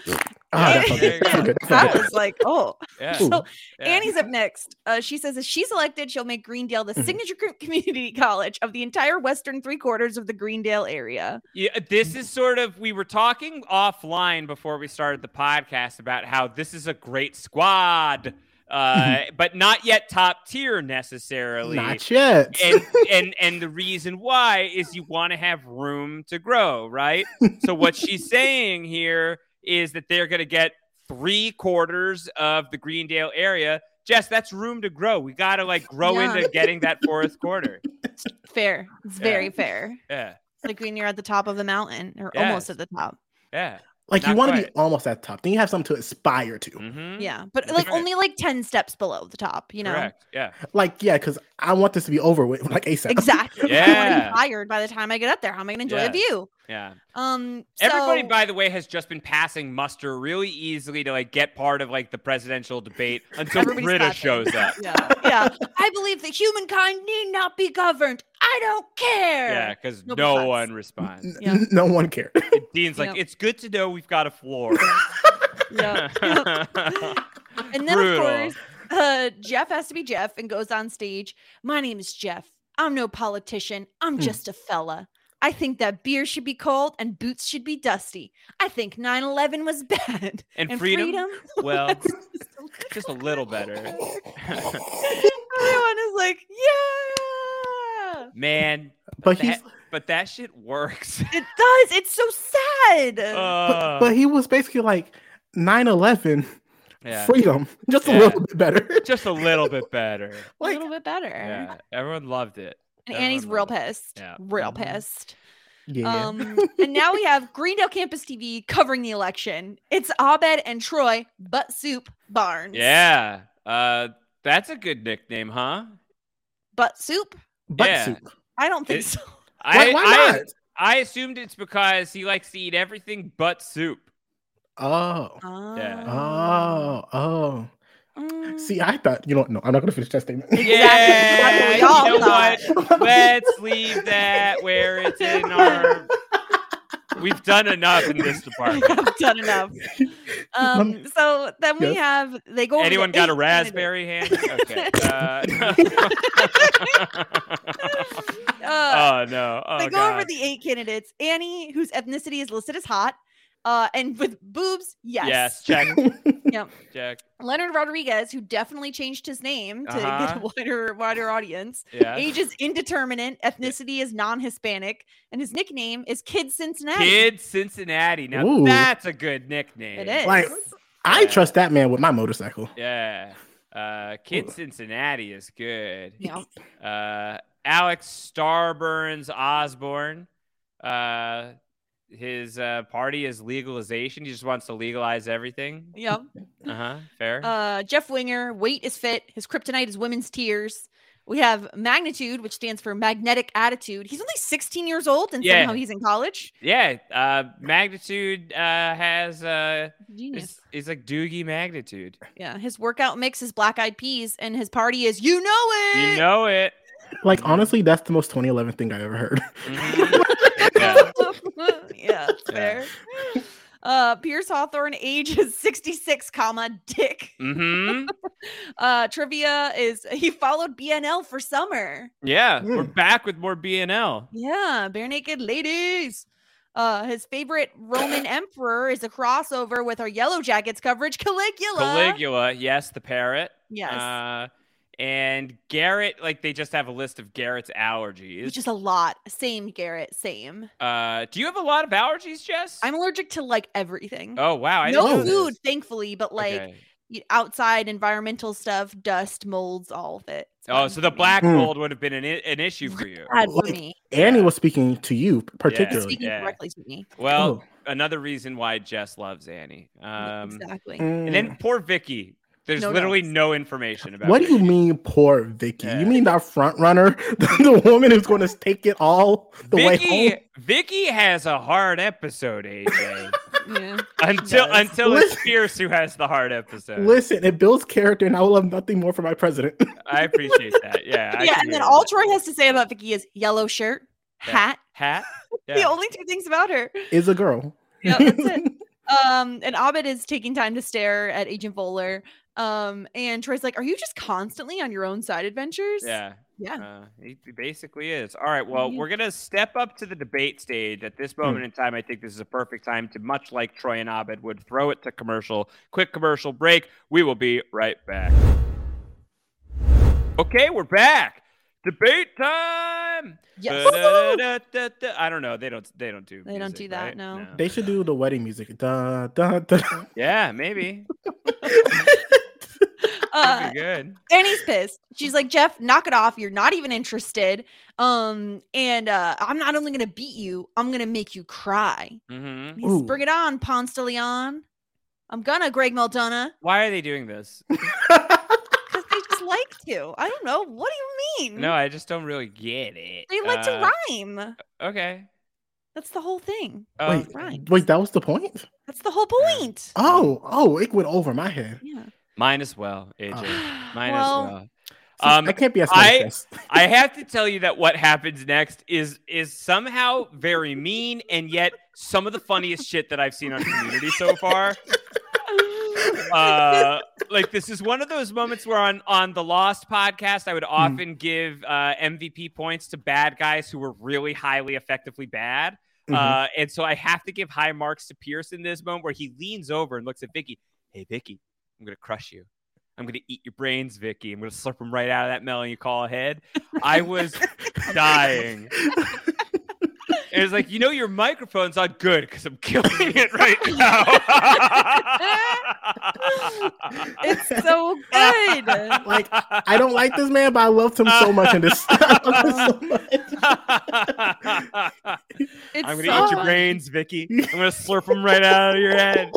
Speaker 5: that
Speaker 4: was like, So
Speaker 3: Yeah.
Speaker 4: Annie's up next. She says if she's elected, she'll make Greendale the signature community college of the entire western 3/4 of the Greendale area.
Speaker 3: Yeah, this is sort of, we were talking offline before we started the podcast about how this is a great squad. But not yet top tier necessarily.
Speaker 5: Not yet.
Speaker 3: And the reason why is you want to have room to grow, right? So what she's saying here is that they're going to get 3/4 of the Greendale area. Jess, that's room to grow. We got to like grow into getting that 4th quarter.
Speaker 4: Fair. It's very fair.
Speaker 3: Yeah.
Speaker 4: It's like when you're at the top of the mountain or almost at the top.
Speaker 3: Yeah.
Speaker 5: Like you want to be almost at the top. Then you have something to aspire to.
Speaker 3: Mm-hmm.
Speaker 4: Yeah. But like only like 10 steps below the top, you know?
Speaker 3: Correct. Yeah.
Speaker 5: Like, because I want this to be over with like ASAP.
Speaker 4: Exactly.
Speaker 3: Yeah.
Speaker 4: I want to be tired by the time I get up there. How am I going to enjoy the view?
Speaker 3: Yeah.
Speaker 4: So,
Speaker 3: Everybody, by the way, has just been passing muster really easily to like get part of like the presidential debate until Britta shows up.
Speaker 4: Yeah. I believe that humankind need not be governed. I don't care.
Speaker 3: Yeah, because no one responds.
Speaker 5: No one cared.
Speaker 3: Dean's like, it's good to know we've got a floor.
Speaker 4: And then, of course, Jeff has to be Jeff and goes on stage. My name is Jeff. I'm no politician. I'm just a fella. I think that beer should be cold and boots should be dusty. I think 9/11 was bad.
Speaker 3: And freedom? Well, just a little better.
Speaker 4: Everyone is like, yeah.
Speaker 3: Man.
Speaker 5: But
Speaker 3: that shit works.
Speaker 4: It does. It's so sad.
Speaker 5: But he was basically like 9/11. Freedom. Just a little bit better.
Speaker 3: Just a little bit better.
Speaker 4: Like, a little bit better.
Speaker 3: Yeah. Everyone loved it.
Speaker 4: And Annie's real pissed.
Speaker 3: Yeah.
Speaker 4: Real pissed.
Speaker 5: Yeah.
Speaker 4: And now we have Greendale Campus TV covering the election. It's Abed and Troy Butt Soup Barnes.
Speaker 3: Yeah. That's a good nickname, huh?
Speaker 4: Butt Soup?
Speaker 5: Butt soup.
Speaker 4: I don't think so.
Speaker 5: Why not?
Speaker 3: I assumed it's because he likes to eat everything but soup.
Speaker 5: Oh.
Speaker 3: Yeah.
Speaker 5: Oh. See, I thought, no, I'm not going to finish that statement.
Speaker 3: Yeah,
Speaker 4: Exactly. That's what we
Speaker 3: you know
Speaker 4: all
Speaker 3: what? Let's leave that where it's in our... We've done enough in this department.
Speaker 4: I've done enough. So then we have, they go over
Speaker 3: Anyone
Speaker 4: the
Speaker 3: got a
Speaker 4: 8
Speaker 3: raspberry hand? Okay. Oh, no. Oh,
Speaker 4: they go
Speaker 3: God.
Speaker 4: over the 8 candidates. Annie, whose ethnicity is listed as hot, and with boobs,
Speaker 3: Yes, check.
Speaker 4: Yep.
Speaker 3: Check.
Speaker 4: Leonard Rodriguez, who definitely changed his name to get a wider audience.
Speaker 3: Yeah.
Speaker 4: Age is indeterminate. Ethnicity is non-Hispanic, and his nickname is Kid Cincinnati.
Speaker 3: Kid Cincinnati. Now
Speaker 5: Ooh.
Speaker 3: that's a good nickname.
Speaker 4: It is.
Speaker 5: Like, I trust that man with my motorcycle.
Speaker 3: Yeah. Kid Cincinnati is good.
Speaker 4: Yeah.
Speaker 3: Alex Starburns Osborne. His party is legalization. He just wants to legalize everything.
Speaker 4: Yep.
Speaker 3: Fair.
Speaker 4: Jeff Winger, weight is fit. His kryptonite is women's tears. We have Magnitude, which stands for magnetic attitude. He's only 16 years old, and somehow he's in college.
Speaker 3: Yeah. Magnitude has
Speaker 4: Genius.
Speaker 3: is like Doogie Magnitude.
Speaker 4: Yeah. His workout mix is Black Eyed Peas, and his party is You Know It.
Speaker 3: You know it.
Speaker 5: Like, honestly, that's the most 2011 thing I ever heard.
Speaker 3: Yeah.
Speaker 4: Yeah, that's fair. Pierce Hawthorne, age is 66, dick. Trivia is he followed BNL for summer.
Speaker 3: Yeah, we're back with more BNL.
Speaker 4: Yeah, bare naked ladies. His favorite Roman emperor is a crossover with our Yellow Jackets coverage, Caligula.
Speaker 3: Caligula, yes, the parrot.
Speaker 4: Yes.
Speaker 3: And Garrett, like they just have a list of Garrett's allergies.
Speaker 4: Which is a lot. Same, Garrett. Same.
Speaker 3: Do you have a lot of allergies, Jess?
Speaker 4: I'm allergic to like everything.
Speaker 3: Oh wow, I
Speaker 4: no
Speaker 3: didn't know
Speaker 4: food,
Speaker 3: this.
Speaker 4: thankfully, but like
Speaker 3: Okay.
Speaker 4: outside environmental stuff, dust, molds, all of it. It's
Speaker 3: Oh,
Speaker 4: fine
Speaker 3: so
Speaker 4: for
Speaker 3: the
Speaker 4: me.
Speaker 3: black mold would have been an issue for you.
Speaker 4: Bad for
Speaker 5: Like,
Speaker 4: me.
Speaker 5: Annie was speaking to you particularly.
Speaker 4: Speaking directly to me.
Speaker 3: Well, another reason why Jess loves Annie.
Speaker 4: Exactly.
Speaker 3: And then poor Vicky. There's
Speaker 4: No
Speaker 3: literally
Speaker 4: notes.
Speaker 3: no information about
Speaker 5: What do you
Speaker 3: Vicky.
Speaker 5: mean, poor Vicky?
Speaker 3: Yeah.
Speaker 5: You mean our front runner, the woman who's going to take it all the way home?
Speaker 3: Vicky has a hard episode, AJ.
Speaker 4: Yeah.
Speaker 3: until it's
Speaker 5: Listen.
Speaker 3: Pierce who has the hard episode.
Speaker 5: Listen, it builds character, and I will love nothing more for my president.
Speaker 3: I appreciate that. Yeah. I
Speaker 4: Yeah,
Speaker 3: can
Speaker 4: and then
Speaker 3: hear
Speaker 4: all
Speaker 3: that.
Speaker 4: Troy has to say about Vicky is yellow shirt, hat.
Speaker 3: Hat.
Speaker 4: The
Speaker 3: Yeah.
Speaker 4: only 2 things about her.
Speaker 5: Is a girl.
Speaker 4: Yeah, that's it. And Abed is taking time to stare at Agent Voller. And Troy's like, "Are you just constantly on your own side adventures?"
Speaker 3: Yeah.
Speaker 4: Yeah.
Speaker 3: He basically is. All right. Well, we're going to step up to the debate stage. At this moment in time, I think this is a perfect time to, much like Troy and Abed would, throw it to commercial. Quick commercial break. We will be right back. Okay, we're back. Debate time.
Speaker 4: Yes.
Speaker 3: Ba-da-da-da-da. I don't know. They don't do.
Speaker 4: They don't
Speaker 3: music,
Speaker 4: do that,
Speaker 3: right?
Speaker 4: no.
Speaker 5: They should do the wedding music. Da, da, da.
Speaker 3: Yeah, maybe. That'd be good.
Speaker 4: Annie's pissed. She's like, "Jeff, knock it off. You're not even interested. I'm not only gonna beat you, I'm gonna make you cry."
Speaker 3: Mm-hmm.
Speaker 4: He says,
Speaker 5: Ooh.
Speaker 4: "Bring it on, Ponce de Leon. I'm gonna, Greg Maldonado."
Speaker 3: Why are they doing this?
Speaker 4: Because they just like to. I don't know. What do you mean?
Speaker 3: No, I just don't really get it.
Speaker 4: They like to rhyme.
Speaker 3: Okay.
Speaker 4: That's the whole thing.
Speaker 5: Wait, wait, that was the point?
Speaker 4: That's the whole point.
Speaker 5: Oh, it went over my head.
Speaker 4: Yeah.
Speaker 3: Mine as well, AJ. Mine
Speaker 4: Well,
Speaker 3: as well.
Speaker 5: I can't be as nice.
Speaker 3: I have to tell you that what happens next is somehow very mean, and yet some of the funniest shit that I've seen on Community so far. Like, this is one of those moments where on the Lost podcast, I would often give MVP points to bad guys who were really highly effectively bad. And so I have to give high marks to Pierce in this moment where he leans over and looks at Vicky. "Hey, Vicky, I'm going to crush you. I'm going to eat your brains, Vicky. I'm going to slurp them right out of that melon you call a head." I was dying. It was like, your microphone's not good because I'm killing it right now.
Speaker 4: It's so good.
Speaker 5: Like, I don't like this man, but I loved him so much in this. I love him so much.
Speaker 4: It's
Speaker 3: I'm gonna
Speaker 4: so
Speaker 3: eat your
Speaker 4: funny.
Speaker 3: brains, Vicky. I'm gonna slurp them right out of your head.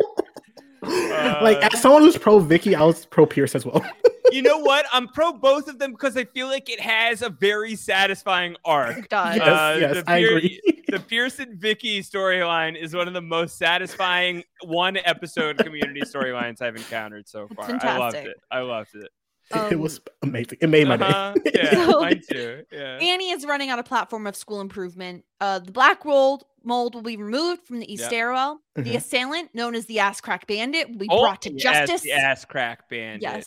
Speaker 5: Like, as someone who's pro Vicky, I was pro Pierce as well.
Speaker 3: You know what? I'm pro both of them because I feel like it has a very satisfying arc.
Speaker 4: It does.
Speaker 5: Yes, I agree.
Speaker 3: The Pierce and Vicky storyline is one of the most satisfying one episode community storylines I've encountered so far.
Speaker 4: fantastic.
Speaker 3: I loved it.
Speaker 5: It was amazing. It made my
Speaker 3: Uh-huh.
Speaker 5: day.
Speaker 3: Yeah,
Speaker 4: So-
Speaker 3: mine too. Yeah.
Speaker 4: Annie is running on a platform of school improvement. The black mold will be removed from the east
Speaker 3: Yep.
Speaker 4: stairwell. The
Speaker 5: Mhm.
Speaker 4: assailant, known as the ass crack bandit, will be
Speaker 3: Oh,
Speaker 4: brought to
Speaker 3: yes,
Speaker 4: justice.
Speaker 3: the ass crack bandit.
Speaker 4: Yes.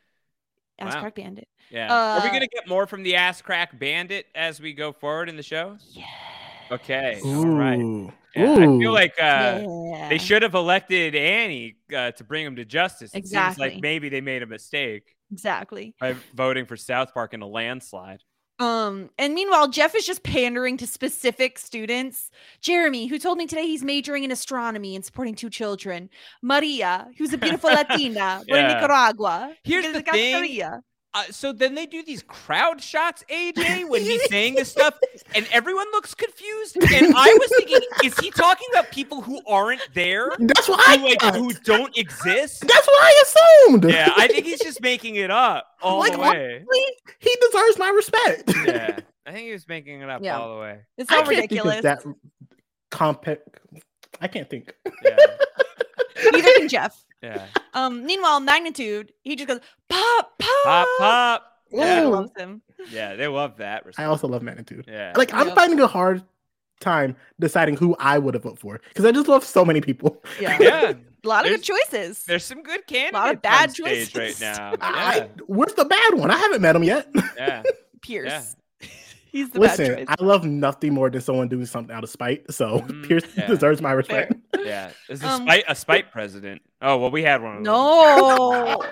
Speaker 4: Ass
Speaker 3: Wow.
Speaker 4: crack bandit.
Speaker 3: Yeah. Are we
Speaker 4: Uh,
Speaker 3: gonna get more from the ass crack bandit as we go forward in the show?
Speaker 4: Yeah.
Speaker 3: Okay. All right.
Speaker 5: Ooh.
Speaker 3: Yeah, I feel
Speaker 5: Ooh.
Speaker 3: like
Speaker 4: Yeah.
Speaker 3: they should have elected Annie to bring him to justice. It seems
Speaker 4: Exactly.
Speaker 3: like maybe they made a mistake
Speaker 4: Exactly.
Speaker 3: by voting for South Park in a landslide.
Speaker 4: And meanwhile, Jeff is just pandering to specific students. Jeremy, who told me today he's majoring in astronomy and supporting 2 children. Maria, who's a beautiful Latina born in
Speaker 3: Yeah.
Speaker 4: Nicaragua.
Speaker 3: Here's the thing.
Speaker 4: Maria.
Speaker 3: So then they do these crowd shots, AJ, when he's saying this stuff, and everyone looks confused. And I was thinking, is he talking about people who aren't there,
Speaker 5: That's what I thought.
Speaker 3: who don't exist?
Speaker 5: That's what I assumed.
Speaker 3: Yeah, I think he's just making it up all
Speaker 5: Like,
Speaker 3: the way.
Speaker 5: honestly, he deserves my respect.
Speaker 3: Yeah, I think he was making it up
Speaker 4: Yeah.
Speaker 3: all the way.
Speaker 4: It's
Speaker 5: I
Speaker 4: so
Speaker 5: can't
Speaker 4: ridiculous.
Speaker 5: think of that compact. I can't think.
Speaker 3: Yeah,
Speaker 4: Neither can Jeff.
Speaker 3: yeah.
Speaker 4: Meanwhile, Magnitude, he just goes, pop, pop.
Speaker 3: Pop, pop.
Speaker 4: He
Speaker 3: Yeah,
Speaker 5: Ooh.
Speaker 4: loves him.
Speaker 3: yeah, they love that.
Speaker 5: I
Speaker 3: response.
Speaker 5: also love Magnitude.
Speaker 3: Yeah.
Speaker 5: Like, I'm
Speaker 4: Yep.
Speaker 5: finding a hard time deciding who I would have voted for because I just love so many people.
Speaker 4: Yeah.
Speaker 3: Yeah,
Speaker 4: A lot of good
Speaker 3: There's-
Speaker 4: choices.
Speaker 3: the's some good candidates
Speaker 4: lot of bad
Speaker 3: on stage right
Speaker 4: choices.
Speaker 3: now.
Speaker 5: Where's the bad one? I haven't met him yet.
Speaker 3: Yeah,
Speaker 4: Pierce. He's the
Speaker 5: Listen,
Speaker 4: bad choice.
Speaker 5: I love nothing more than someone doing something out of spite. So
Speaker 3: Mhm,
Speaker 5: Pierce
Speaker 3: yeah.
Speaker 5: deserves my respect.
Speaker 3: yeah. Is a
Speaker 4: Um,
Speaker 3: spite president? Oh well, we had one of those.
Speaker 4: No.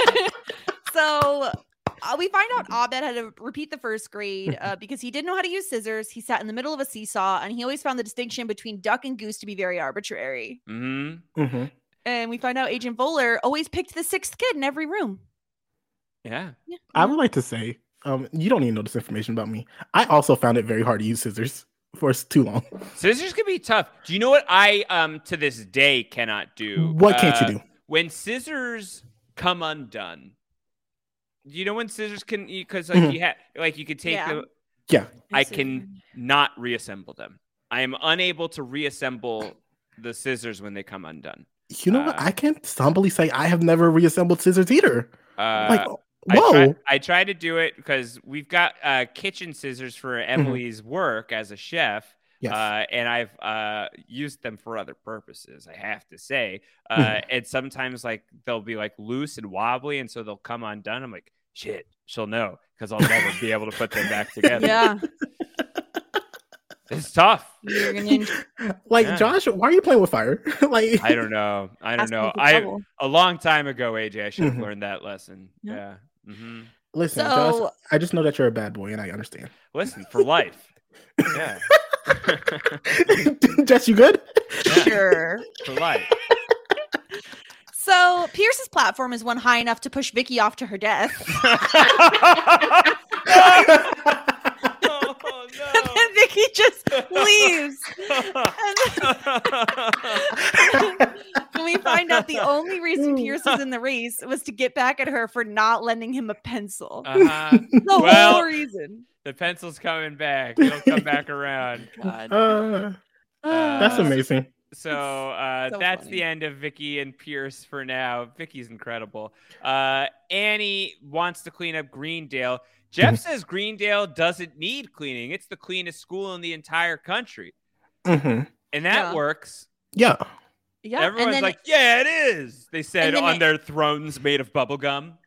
Speaker 4: So we find out Abed had to repeat the first grade because he didn't know how to use scissors. He sat in the middle of a seesaw, and he always found the distinction between duck and goose to be very arbitrary.
Speaker 3: Mm-hmm.
Speaker 5: Mm-hmm.
Speaker 4: And we find out Agent Voller always picked the 6th kid in every room.
Speaker 3: Yeah.
Speaker 4: Yeah.
Speaker 5: I would like to say, you don't even know this information about me. I also found it very hard to use scissors for too long.
Speaker 3: Scissors can be tough. Do you know what I to this day cannot do?
Speaker 5: What can't you do?
Speaker 3: When scissors come undone? Do you know when scissors can? Because like you could take
Speaker 4: Yeah.
Speaker 3: them.
Speaker 5: Yeah.
Speaker 3: I can not reassemble them. I am unable to reassemble the scissors when they come undone.
Speaker 5: You know what? I can't humbly say I have never reassembled scissors either. Like,
Speaker 3: I
Speaker 5: whoa.
Speaker 3: try to do it because we've got kitchen scissors for Emily's work as a chef.
Speaker 5: Yes.
Speaker 3: And I've used them for other purposes, I have to say. And sometimes like they'll be like loose and wobbly, and so they'll come undone. I'm like, shit, she'll know because I'll never be able to put them back together.
Speaker 4: Yeah.
Speaker 3: It's tough.
Speaker 4: You're gonna
Speaker 5: Like,
Speaker 3: Yeah.
Speaker 5: Josh, why are you playing with fire? Like,
Speaker 3: I don't know.
Speaker 4: ask me for
Speaker 3: I
Speaker 4: trouble.
Speaker 3: a long time ago, AJ, I should have
Speaker 5: Mhm.
Speaker 3: learned that lesson.
Speaker 4: Yeah.
Speaker 3: Yeah. hmm
Speaker 5: listen,
Speaker 4: So-
Speaker 5: Josh, I just know that you're a bad boy and I understand.
Speaker 3: Listen, for life. Yeah.
Speaker 5: Jess, you good?
Speaker 4: Sure.
Speaker 3: For life.
Speaker 4: So Pierce's platform is one high enough to push Vicky off to her death.
Speaker 3: Oh,
Speaker 4: And then Vicky just leaves. And we find out the only reason Pierce was in the race was to get back at her for not lending him a pencil.
Speaker 3: Uh-huh.
Speaker 4: The
Speaker 3: well-
Speaker 4: whole reason.
Speaker 3: The pencil's coming back. It'll come back around.
Speaker 4: God.
Speaker 5: That's amazing.
Speaker 3: So
Speaker 4: so
Speaker 3: that's
Speaker 4: funny.
Speaker 3: the end of Vicky and Pierce for now. Vicky's incredible. Annie wants to clean up Greendale. Jeff says Greendale doesn't need cleaning. It's the cleanest school in the entire country.
Speaker 5: Hmm.
Speaker 3: And that
Speaker 4: Yeah.
Speaker 3: works.
Speaker 5: Yeah.
Speaker 4: Yeah.
Speaker 3: Everyone's
Speaker 4: and then
Speaker 3: like, yeah, it is. They said
Speaker 4: and then
Speaker 3: on
Speaker 4: it-
Speaker 3: their thrones made of bubble gum.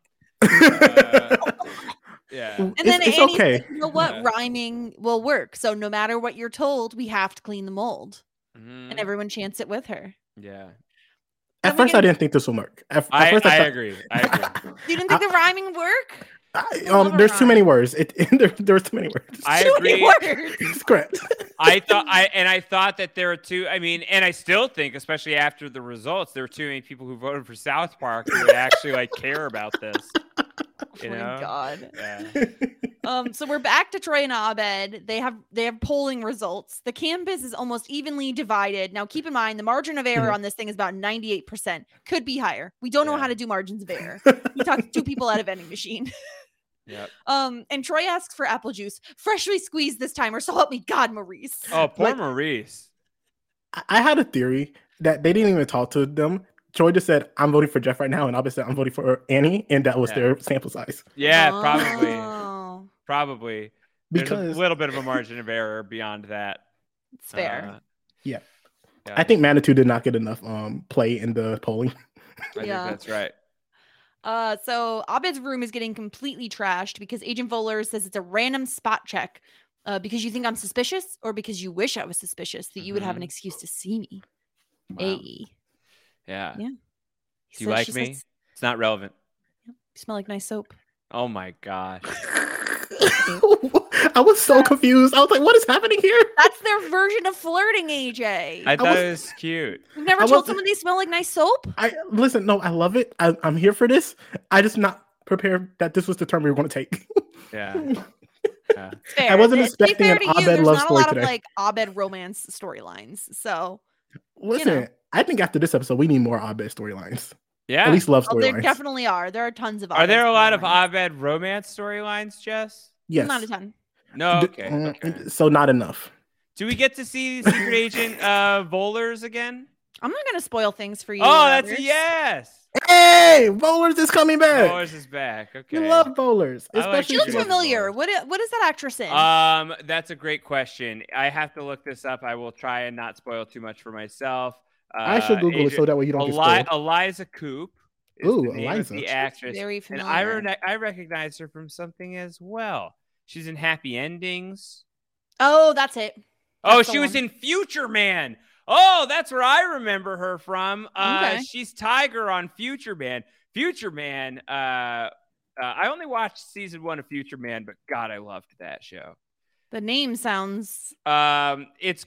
Speaker 3: Yeah.
Speaker 4: And then
Speaker 5: it's
Speaker 4: Annie's
Speaker 5: okay.
Speaker 4: like, you know what?
Speaker 3: Yeah.
Speaker 4: Rhyming will work. So no matter what you're told, we have to clean the mold.
Speaker 3: Mhm.
Speaker 4: And everyone chants it with her.
Speaker 3: Yeah.
Speaker 5: At
Speaker 4: And we
Speaker 5: first, I
Speaker 4: can-
Speaker 5: didn't think this would work. At
Speaker 3: I
Speaker 5: first, I thought,
Speaker 3: agree. I agree.
Speaker 4: You didn't think the rhyming would work?
Speaker 5: There's too many words. There's too many words.
Speaker 3: I
Speaker 4: Too
Speaker 3: agree.
Speaker 4: many words.
Speaker 5: It's correct.
Speaker 3: I thought that there are too. I mean, and I still think, especially after the results, there were too many people who voted for South Park who would actually like care about this.
Speaker 4: Oh my God.
Speaker 3: Yeah.
Speaker 4: So we're back to Troy and Abed. They have polling results. The campus is almost evenly divided. Now, keep in mind the margin of error on this thing is about 98%. Could be higher. We don't know how to do margins of error. We talked to two people at a vending machine.
Speaker 3: Yep.
Speaker 4: And Troy asks for apple juice, freshly squeezed this time, or so help me God, Maurice.
Speaker 3: Oh, poor
Speaker 5: Like-
Speaker 3: Maurice.
Speaker 5: I had a theory that they didn't even talk to them. Troy just said, "I'm voting for Jeff right now," and Abed said, "I'm voting for Annie," and that was their sample size.
Speaker 3: Yeah, probably.
Speaker 4: Oh,
Speaker 3: Probably. There's
Speaker 5: Because
Speaker 3: a little bit of a margin of error beyond that.
Speaker 4: it's fair.
Speaker 5: Yeah.
Speaker 3: Yeah,
Speaker 5: I think Manitou did not get enough play in the polling.
Speaker 3: I
Speaker 4: Yeah.
Speaker 3: think that's right.
Speaker 4: So Abed's room is getting completely trashed because Agent Voller says it's a random spot check. Because you think I'm suspicious, or because you wish I was suspicious that you would have an excuse to see me.
Speaker 3: Wow.
Speaker 4: Hey.
Speaker 3: Yeah.
Speaker 4: Yeah.
Speaker 3: Do you like me? It's not relevant.
Speaker 4: You smell like nice soap.
Speaker 3: Oh my gosh.
Speaker 5: I was so confused. I was like, "What is happening here?"
Speaker 4: That's their version of flirting, AJ.
Speaker 3: I thought
Speaker 5: was-
Speaker 3: it was cute.
Speaker 4: You've never
Speaker 5: I
Speaker 4: told
Speaker 5: wasn't-
Speaker 4: someone they smell like nice soap?
Speaker 5: Listen. No, I love it. I'm here for this. I just not prepared that this was the term we were going to take.
Speaker 3: Yeah. Yeah.
Speaker 4: It's fair.
Speaker 5: I wasn't
Speaker 4: To be
Speaker 5: expecting
Speaker 4: fair
Speaker 5: an
Speaker 4: to you,
Speaker 5: Abed
Speaker 4: there's
Speaker 5: love
Speaker 4: not a
Speaker 5: story
Speaker 4: lot
Speaker 5: today.
Speaker 4: of like Abed romance storylines. So
Speaker 5: Listen, I think after this episode, we need more Abed storylines.
Speaker 3: Yeah.
Speaker 5: At least love
Speaker 4: there
Speaker 5: storylines.
Speaker 4: definitely are. There are tons of.
Speaker 3: Are there a lot of
Speaker 4: storylines.
Speaker 3: Abed romance storylines, Jess?
Speaker 5: Yes.
Speaker 4: Not a ton.
Speaker 3: No.
Speaker 5: D-
Speaker 3: Okay. Okay.
Speaker 5: So not enough.
Speaker 3: Do we get to see Secret Agent Volers again?
Speaker 4: I'm not gonna spoil things for you.
Speaker 3: Oh, that's a
Speaker 4: others.
Speaker 3: yes.
Speaker 5: Hey, Bowlers is coming back.
Speaker 3: Volers is back. Okay.
Speaker 5: You love Bowlers,
Speaker 3: I like
Speaker 5: especially
Speaker 4: She looks
Speaker 3: She was
Speaker 4: familiar.
Speaker 3: Voller.
Speaker 4: What is that actress in?
Speaker 3: That's a great question. I have to look this up. I will try and not spoil too much for myself.
Speaker 5: I should Google it so that way you don't get spoiled.
Speaker 3: Eliza Coop. Is
Speaker 5: Ooh,
Speaker 3: the name of
Speaker 5: Eliza.
Speaker 3: the
Speaker 5: She's
Speaker 3: actress.
Speaker 4: very
Speaker 3: And
Speaker 4: familiar.
Speaker 3: I recognize her from something as well. She's in Happy Endings.
Speaker 4: Oh, that's it.
Speaker 3: Oh,
Speaker 4: That's the
Speaker 3: she was
Speaker 4: one.
Speaker 3: in Future Man. Oh, that's where I remember her from.
Speaker 4: Okay.
Speaker 3: She's Tiger on Future Man. Future Man. I only watched season 1 of Future Man, but God, I loved that show.
Speaker 4: The name sounds.
Speaker 3: It's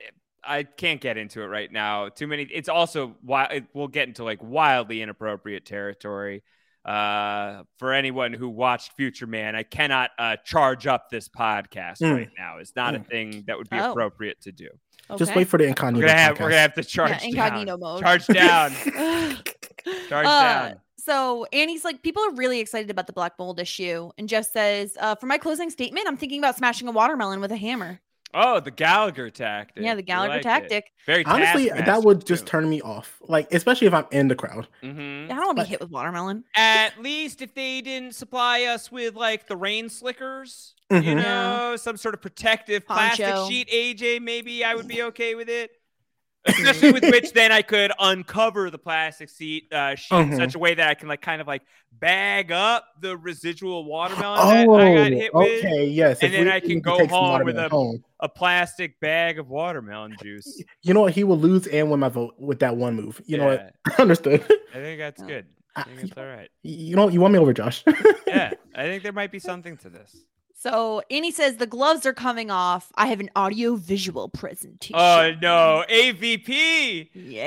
Speaker 3: I can't get into it right now. Too many. It's also we'll get into like wildly inappropriate territory. For anyone who watched Future Man, I cannot charge up this podcast right now. It's not a thing that would be appropriate to do.
Speaker 5: Just
Speaker 4: Okay.
Speaker 5: wait for the incognito.
Speaker 3: We're
Speaker 5: podcast.
Speaker 3: gonna have to charge
Speaker 4: Yeah, incognito
Speaker 3: down.
Speaker 4: mode.
Speaker 3: Charge down. Charge down.
Speaker 4: So Annie's like, people are really excited about the Black Mold issue. And Jeff says, for my closing statement, I'm thinking about smashing a watermelon with a hammer.
Speaker 3: Oh, the Gallagher tactic.
Speaker 4: Yeah, the
Speaker 3: We
Speaker 4: Gallagher
Speaker 3: like it.
Speaker 4: tactic.
Speaker 3: Very
Speaker 5: Honestly,
Speaker 3: Taskmaster,
Speaker 5: that would just
Speaker 3: too.
Speaker 5: turn me off. Like, especially if I'm in the crowd.
Speaker 3: Mhm.
Speaker 4: I don't want to
Speaker 5: But-
Speaker 4: be hit with watermelon.
Speaker 3: At least if they didn't supply us with like the rain slickers,
Speaker 5: Mhm.
Speaker 3: you know, some sort of protective plastic
Speaker 4: Poncho.
Speaker 3: sheet, AJ, maybe I would be okay with it. Especially with which then I could uncover the plastic sheet in such a way that I can like kind of like bag up the residual watermelon that I got hit with.
Speaker 5: okay, yes.
Speaker 3: And
Speaker 5: if
Speaker 3: then
Speaker 5: we
Speaker 3: I can
Speaker 5: need to
Speaker 3: go
Speaker 5: take some
Speaker 3: home with
Speaker 5: watermelon home.
Speaker 3: a plastic bag of watermelon juice.
Speaker 5: You know what? He will lose and win my vote with that one move. You know
Speaker 3: Yeah.
Speaker 5: what? Understood.
Speaker 3: I think that's good. I think it's all right.
Speaker 5: You know, you won me over, Josh.
Speaker 3: Yeah, I think there might be something to this.
Speaker 4: So Annie says, the gloves are coming off. I have an audio visual presentation.
Speaker 3: Oh no, AVP!
Speaker 4: Yeah.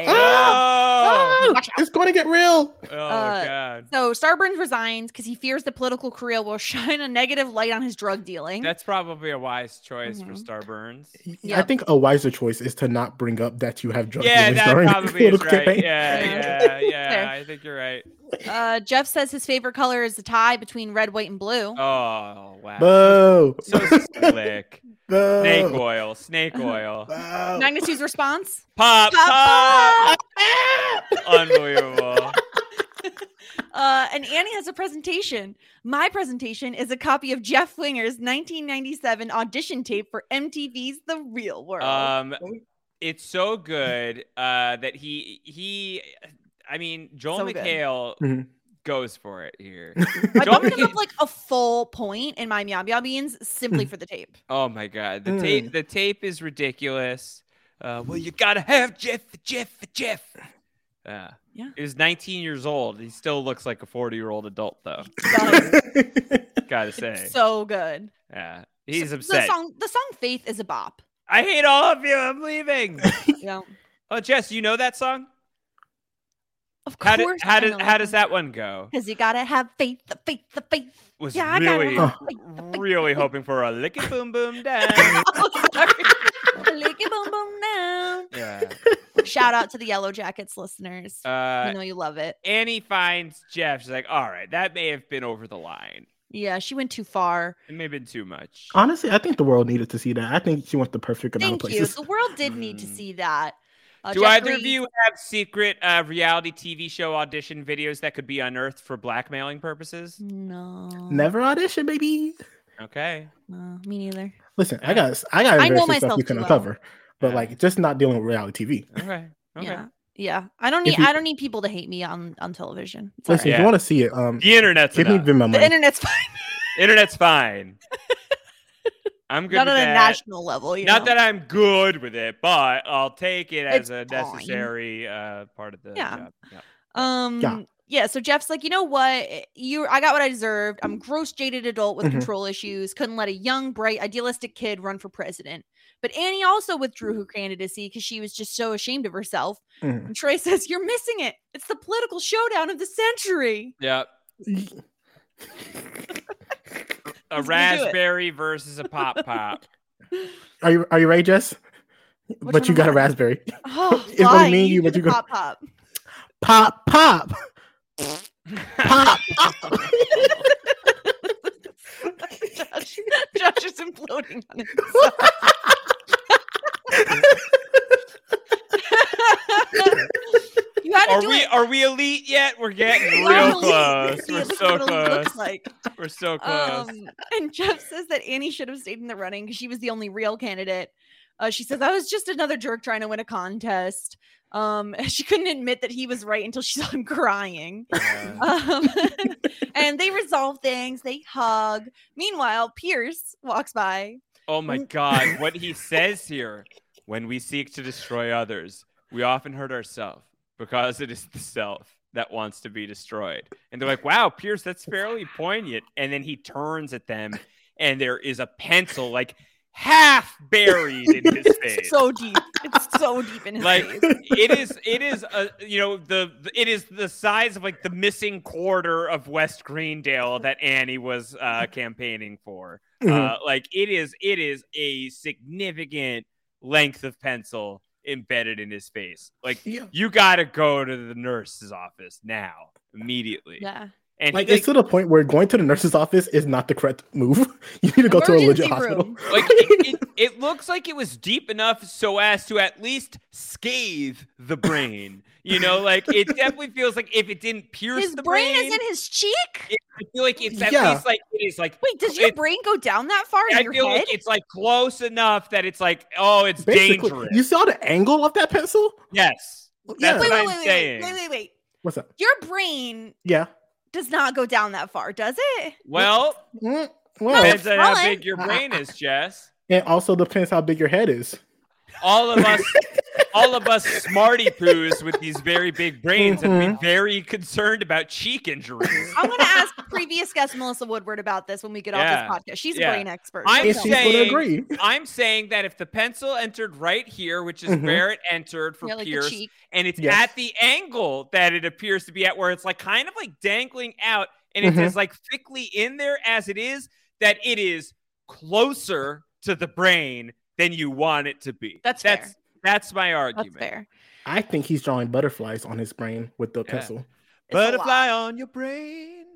Speaker 3: Oh,
Speaker 5: It's going to get real.
Speaker 3: oh god.
Speaker 4: So Starburns resigns because he fears the political career will shine a negative light on his drug dealing.
Speaker 3: That's probably a wise choice for
Speaker 4: Mhm.
Speaker 3: Starburns.
Speaker 5: I
Speaker 4: Yep.
Speaker 5: think a wiser choice is to not bring up that you have drug
Speaker 3: Yeah,
Speaker 5: dealings
Speaker 3: that
Speaker 5: during the
Speaker 3: probably is
Speaker 5: political
Speaker 3: right.
Speaker 5: campaign.
Speaker 3: Yeah.
Speaker 4: Fair.
Speaker 3: I think you're right.
Speaker 4: Jeff says his favorite color is the tie between red, white, and blue.
Speaker 3: Oh wow.
Speaker 5: Boo.
Speaker 3: So slick.
Speaker 5: Boo.
Speaker 3: Snake oil. Snake oil.
Speaker 5: Boo.
Speaker 4: Magnitude's response.
Speaker 3: Pop.
Speaker 4: Pop,
Speaker 3: Pop. Unbelievable.
Speaker 4: And Annie has a presentation. My presentation is a copy of Jeff Winger's 1997 audition tape for MTV's The Real World.
Speaker 3: It's so good that he. I mean, Joel
Speaker 4: So good.
Speaker 3: McHale
Speaker 5: Mhm.
Speaker 3: goes for it here.
Speaker 4: I
Speaker 3: Joel
Speaker 4: bumped it up
Speaker 3: McHale-
Speaker 4: like a full point in my Meow Meow Beans simply for the tape.
Speaker 3: Oh my god, the
Speaker 5: Mm.
Speaker 3: tape is ridiculous. Well, you gotta have Jeff. Yeah.
Speaker 4: Yeah.
Speaker 3: He was 19 years old. He still looks like a 40-year-old adult, though. Gotta say.
Speaker 4: So good.
Speaker 3: Yeah. He's
Speaker 4: So,
Speaker 3: upset.
Speaker 4: The song Faith is a bop.
Speaker 3: I hate all of you. I'm leaving.
Speaker 4: Yeah.
Speaker 3: Oh, Jess, you know that song?
Speaker 4: Of
Speaker 3: How
Speaker 4: course.
Speaker 3: does that one go?
Speaker 4: Because you gotta have faith, the faith, the faith.
Speaker 3: Was
Speaker 4: Yeah, I
Speaker 3: really,
Speaker 4: gotta have
Speaker 3: really hoping for a licky boom boom down.
Speaker 4: Oh, sorry. Lick it, boom, boom, down.
Speaker 3: Yeah.
Speaker 4: Shout out to the Yellow Jackets listeners. You
Speaker 3: Uh,
Speaker 4: know you love it.
Speaker 3: Annie finds Jeff. She's like, all right, that may have been over the line.
Speaker 4: Yeah, she went too far.
Speaker 3: It may have been too much.
Speaker 5: Honestly, I think the world needed to see that. I think she went the perfect amount of
Speaker 4: Thank you.
Speaker 5: places.
Speaker 4: The world did need to see that.
Speaker 3: Do
Speaker 4: Jeff
Speaker 3: either of
Speaker 4: Green-
Speaker 3: you have secret reality TV show audition videos that could be unearthed for blackmailing purposes?
Speaker 4: No.
Speaker 5: Never audition, baby.
Speaker 3: Okay.
Speaker 4: No, me neither.
Speaker 5: Listen, I got
Speaker 4: I know
Speaker 5: embarrassing stuff
Speaker 4: myself
Speaker 5: you can
Speaker 4: too well.
Speaker 5: uncover, but
Speaker 3: Yeah.
Speaker 5: like just not dealing with reality TV.
Speaker 3: Okay. Okay.
Speaker 4: Yeah. Yeah. I don't
Speaker 5: If
Speaker 4: need
Speaker 5: you-
Speaker 4: I don't need people to hate me on television. It's
Speaker 5: Listen,
Speaker 4: all
Speaker 5: if
Speaker 3: Yeah.
Speaker 5: you want to see it,
Speaker 3: The internet's
Speaker 5: give me
Speaker 3: enough.
Speaker 5: my
Speaker 4: right. The
Speaker 5: money.
Speaker 4: internet's fine.
Speaker 3: Internet's fine. I'm good
Speaker 4: Not
Speaker 3: with
Speaker 4: on a
Speaker 3: that.
Speaker 4: national level,
Speaker 3: Not
Speaker 4: know?
Speaker 3: that I'm good with it, but I'll take it as
Speaker 4: It's
Speaker 3: a
Speaker 4: fine.
Speaker 3: necessary part of the
Speaker 4: Yeah.
Speaker 3: job. Yeah.
Speaker 4: Yeah, so Jeff's like, you know what? I got what I deserved. I'm a gross, jaded adult with
Speaker 5: Mhm.
Speaker 4: control issues. Couldn't let a young, bright, idealistic kid run for president. But Annie also withdrew her candidacy because she was just so ashamed of herself.
Speaker 5: Mhm.
Speaker 4: And Troy says, "You're missing it. It's the political showdown of the century."
Speaker 3: Yeah. A
Speaker 4: He's gonna do it.
Speaker 3: raspberry versus a pop.
Speaker 5: Are you ready, Jess?
Speaker 4: one
Speaker 5: But you
Speaker 4: am
Speaker 5: got a
Speaker 4: I?
Speaker 5: raspberry.
Speaker 4: Oh,
Speaker 5: It's gonna
Speaker 4: fine.
Speaker 5: mean you,
Speaker 4: do
Speaker 5: but
Speaker 4: the
Speaker 5: you gonna-
Speaker 4: pop pop.
Speaker 5: Pop, pop, pop.
Speaker 4: Josh is imploding on himself. You had to
Speaker 3: Are
Speaker 4: do
Speaker 3: we
Speaker 4: it.
Speaker 3: are we elite yet? We're getting
Speaker 4: Not
Speaker 3: real
Speaker 4: elite.
Speaker 3: close.
Speaker 4: See,
Speaker 3: We're
Speaker 4: look
Speaker 3: so
Speaker 4: what it
Speaker 3: close.
Speaker 4: looks like.
Speaker 3: We're so close.
Speaker 4: And Jeff says that Annie should have stayed in the running because she was the only real candidate. She says, I was just another jerk trying to win a contest. She couldn't admit that he was right until she saw him crying.
Speaker 3: Yeah.
Speaker 4: And they resolve things. They hug. Meanwhile, Pierce walks by.
Speaker 3: Oh my God, what he says here. When we seek to destroy others, we often hurt ourselves because it is the self that wants to be destroyed. And they're like, wow, Pierce, that's fairly poignant. And then he turns at them and there is a pencil like half buried in his face.
Speaker 4: So deep. It's so deep in his
Speaker 3: Like
Speaker 4: face.
Speaker 3: it is a it is the size of like the missing quarter of West Greendale that Annie was campaigning for.
Speaker 5: Mhm.
Speaker 3: Like it is a significant length of pencil embedded in his face. Like
Speaker 5: Yeah.
Speaker 3: you got to go to the nurse's office now immediately.
Speaker 4: Yeah.
Speaker 3: And
Speaker 5: Like
Speaker 3: he,
Speaker 5: it's to the point where going to the nurse's office is not the correct move. You need to go to a legit
Speaker 4: Emergency
Speaker 5: hospital.
Speaker 4: room.
Speaker 3: like it looks like it was deep enough so as to at least scathe the brain. You know, like it definitely feels like if it didn't pierce
Speaker 4: His
Speaker 3: the
Speaker 4: brain is in his cheek?
Speaker 3: I feel like it's at
Speaker 5: Yeah.
Speaker 3: least like it is like.
Speaker 4: Wait, does your
Speaker 3: it-
Speaker 4: brain go down that far in
Speaker 3: I
Speaker 4: your
Speaker 3: feel
Speaker 4: head?
Speaker 3: like it's like close enough that it's like, oh, it's
Speaker 5: Basically,
Speaker 3: dangerous.
Speaker 5: you saw the angle of that pencil?
Speaker 3: Yes, that's
Speaker 5: Yeah.
Speaker 3: what I'm saying.
Speaker 4: Wait.
Speaker 5: What's up?
Speaker 4: Your brain
Speaker 5: Yeah.
Speaker 4: does not go down that far, does it?
Speaker 3: Well,
Speaker 5: Mm, well,
Speaker 3: depends on how
Speaker 4: front.
Speaker 3: big your brain is, Jess.
Speaker 5: and also depends how big your head is.
Speaker 3: All of us smarty poos with these very big brains would be very concerned about cheek injuries.
Speaker 4: I'm going to ask previous guest Melissa Woodward about this when we get
Speaker 3: Yeah.
Speaker 4: off this podcast. She's
Speaker 3: Yeah.
Speaker 4: a brain expert.
Speaker 3: I'm
Speaker 5: And
Speaker 4: She'll
Speaker 5: she's
Speaker 4: tell
Speaker 5: going
Speaker 4: me.
Speaker 5: to
Speaker 3: saying-
Speaker 5: agree.
Speaker 3: I'm saying that if the pencil entered right here, which is
Speaker 5: Mhm.
Speaker 3: where it entered for
Speaker 4: Yeah, like the
Speaker 3: Pierce,
Speaker 4: cheek.
Speaker 3: and it's
Speaker 5: Yes.
Speaker 3: at the angle that it appears to be at, where it's like kind of like dangling out, and it's
Speaker 5: Mhm.
Speaker 3: as like thickly in there as it is, that it is closer to the brain than you want it to be.
Speaker 4: That's fair.
Speaker 3: That's my
Speaker 4: That's
Speaker 3: argument.
Speaker 4: fair.
Speaker 5: I think he's drawing butterflies on his brain with the pencil.
Speaker 4: It's a lot.
Speaker 3: Butterfly on your brain.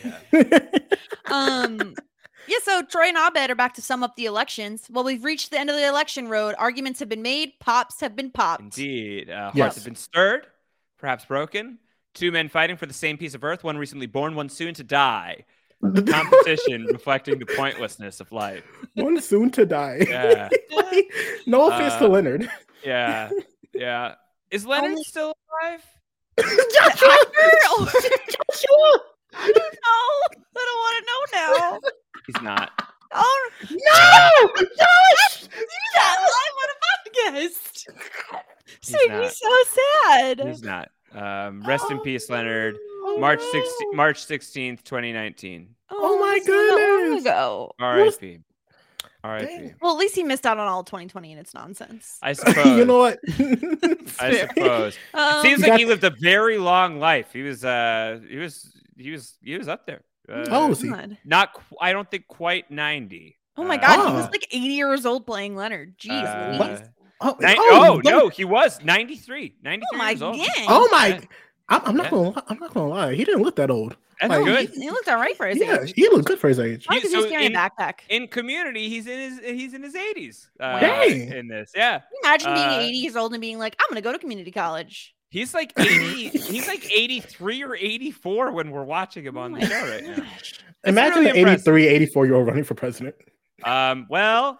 Speaker 4: Yeah, so Troy and Abed are back to sum up the elections. Well, we've reached the end of the election road. Arguments have been made. Pops have been popped.
Speaker 3: Indeed. Hearts
Speaker 5: Yes.
Speaker 3: have been stirred, perhaps broken. Two men fighting for the same piece of earth, one recently born, one soon to die. Competition reflecting the pointlessness of life.
Speaker 5: One soon to die.
Speaker 3: Yeah.
Speaker 5: No offense to
Speaker 3: Uh,
Speaker 5: Leonard.
Speaker 3: Yeah. Yeah. Is Leonard
Speaker 4: Only-
Speaker 3: still alive?
Speaker 5: Joshua!
Speaker 4: Oh,
Speaker 5: Joshua!
Speaker 4: I don't know. I don't want to know now.
Speaker 3: He's not.
Speaker 4: Oh,
Speaker 5: No! Josh!
Speaker 4: do that live on a podcast. It's
Speaker 3: He's
Speaker 4: making me
Speaker 3: not.
Speaker 4: so sad.
Speaker 3: He's not. Rest in peace, Leonard. March 16th, 2019.
Speaker 5: Oh my
Speaker 4: this was not long
Speaker 5: goodness.
Speaker 4: ago.
Speaker 3: R.I.P. R.I.P.
Speaker 4: Well, at least he missed out on all 2020 and its nonsense.
Speaker 3: I suppose.
Speaker 5: You know what?
Speaker 3: I suppose. It seems
Speaker 5: You
Speaker 3: like
Speaker 5: got-
Speaker 3: he lived a very long life. He was up there.
Speaker 5: Oh, is he?
Speaker 4: God.
Speaker 3: I don't think quite 90.
Speaker 4: Oh my God, he was
Speaker 5: Ah.
Speaker 4: like 80 years old playing Leonard. Jeez, Louise.
Speaker 5: Oh,
Speaker 3: No, he was 93. 93
Speaker 4: Oh my
Speaker 3: years old.
Speaker 4: God.
Speaker 5: Oh my!
Speaker 3: Yeah.
Speaker 5: I'm not gonna lie. I'm not gonna lie. He didn't look that old.
Speaker 3: That's
Speaker 5: Like,
Speaker 3: good.
Speaker 4: He looked all right for his
Speaker 5: Yeah,
Speaker 4: age.
Speaker 5: he looked good for his age.
Speaker 4: Probably 'cause he was carrying a backpack.
Speaker 3: In Community, he's in his 80s.
Speaker 5: Dang.
Speaker 3: In this, yeah.
Speaker 4: Can you imagine being
Speaker 3: Uh,
Speaker 4: 80 years old and being like, I'm going to go to community college.
Speaker 3: He's like 80. He's like 83 or 84 when we're watching him on
Speaker 4: Oh
Speaker 3: the
Speaker 4: my
Speaker 3: show right now.
Speaker 4: gosh.
Speaker 5: Imagine
Speaker 3: really
Speaker 5: an
Speaker 3: impressive.
Speaker 5: 83, 84-year-old running for president.
Speaker 3: Well,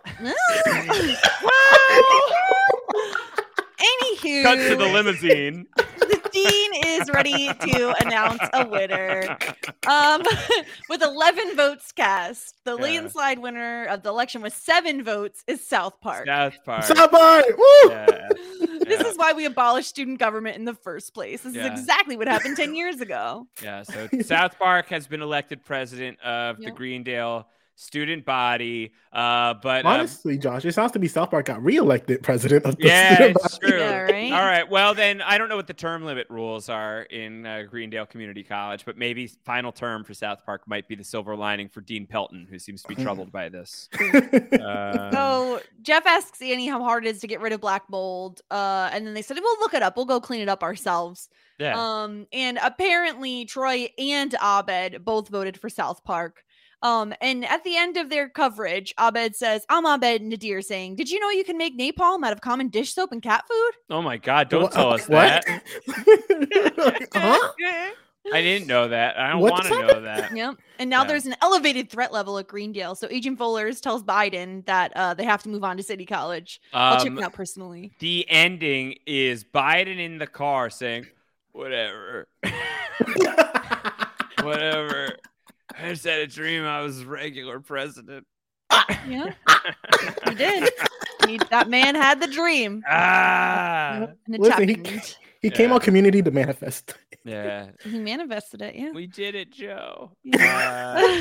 Speaker 4: Anywho,
Speaker 3: cut to the limousine.
Speaker 4: the dean is ready to announce a winner. With 11 votes cast, the
Speaker 3: Yeah.
Speaker 4: landslide winner of the election with 7 votes is South Park.
Speaker 3: South Park.
Speaker 5: Stop by! Woo!
Speaker 3: Yeah.
Speaker 4: This
Speaker 3: Yeah.
Speaker 4: is why we abolished student government in the first place. This
Speaker 3: Yeah.
Speaker 4: is exactly what happened 10 years ago.
Speaker 3: Yeah, so South Park has been elected president of the
Speaker 4: Yep.
Speaker 3: Greendale student body. But
Speaker 5: Honestly, Josh, it sounds to be South Park got reelected president of the
Speaker 3: yeah,
Speaker 5: student
Speaker 3: it's
Speaker 5: body.
Speaker 3: true.
Speaker 4: Yeah, right?
Speaker 3: All right. Well, then I don't know what the term limit rules are in Greendale Community College, but maybe final term for South Park might be the silver lining for Dean Pelton, who seems to be troubled by this.
Speaker 4: So Jeff asks Annie how hard it is to get rid of black mold. And then they said, we'll look it up. We'll go clean it up ourselves.
Speaker 3: Yeah.
Speaker 4: And apparently Troy and Abed both voted for South Park. And at the end of their coverage, Abed says, I'm Abed Nadir saying, did you know you can make napalm out of common dish soap and cat food?
Speaker 3: Oh my God! Don't
Speaker 5: What-
Speaker 3: tell us
Speaker 5: what?
Speaker 3: that.
Speaker 5: Huh?
Speaker 3: I didn't know that. I don't
Speaker 5: What
Speaker 3: want to
Speaker 5: just
Speaker 3: know that.
Speaker 4: Yep. And now
Speaker 3: Yeah.
Speaker 4: there's an elevated threat level at Greendale. So Agent Fullers tells Biden that they have to move on to City College. I'll check it out personally.
Speaker 3: The ending is Biden in the car saying, "Whatever, whatever." I just had a dream I was regular president.
Speaker 4: Yeah. He did. That man had the dream.
Speaker 3: Ah,
Speaker 4: And it
Speaker 5: Listen,
Speaker 4: happened.
Speaker 5: he came
Speaker 3: Yeah.
Speaker 5: on Community to manifest.
Speaker 3: yeah,
Speaker 4: He manifested it, yeah.
Speaker 3: we did it, Joe.
Speaker 4: Yeah.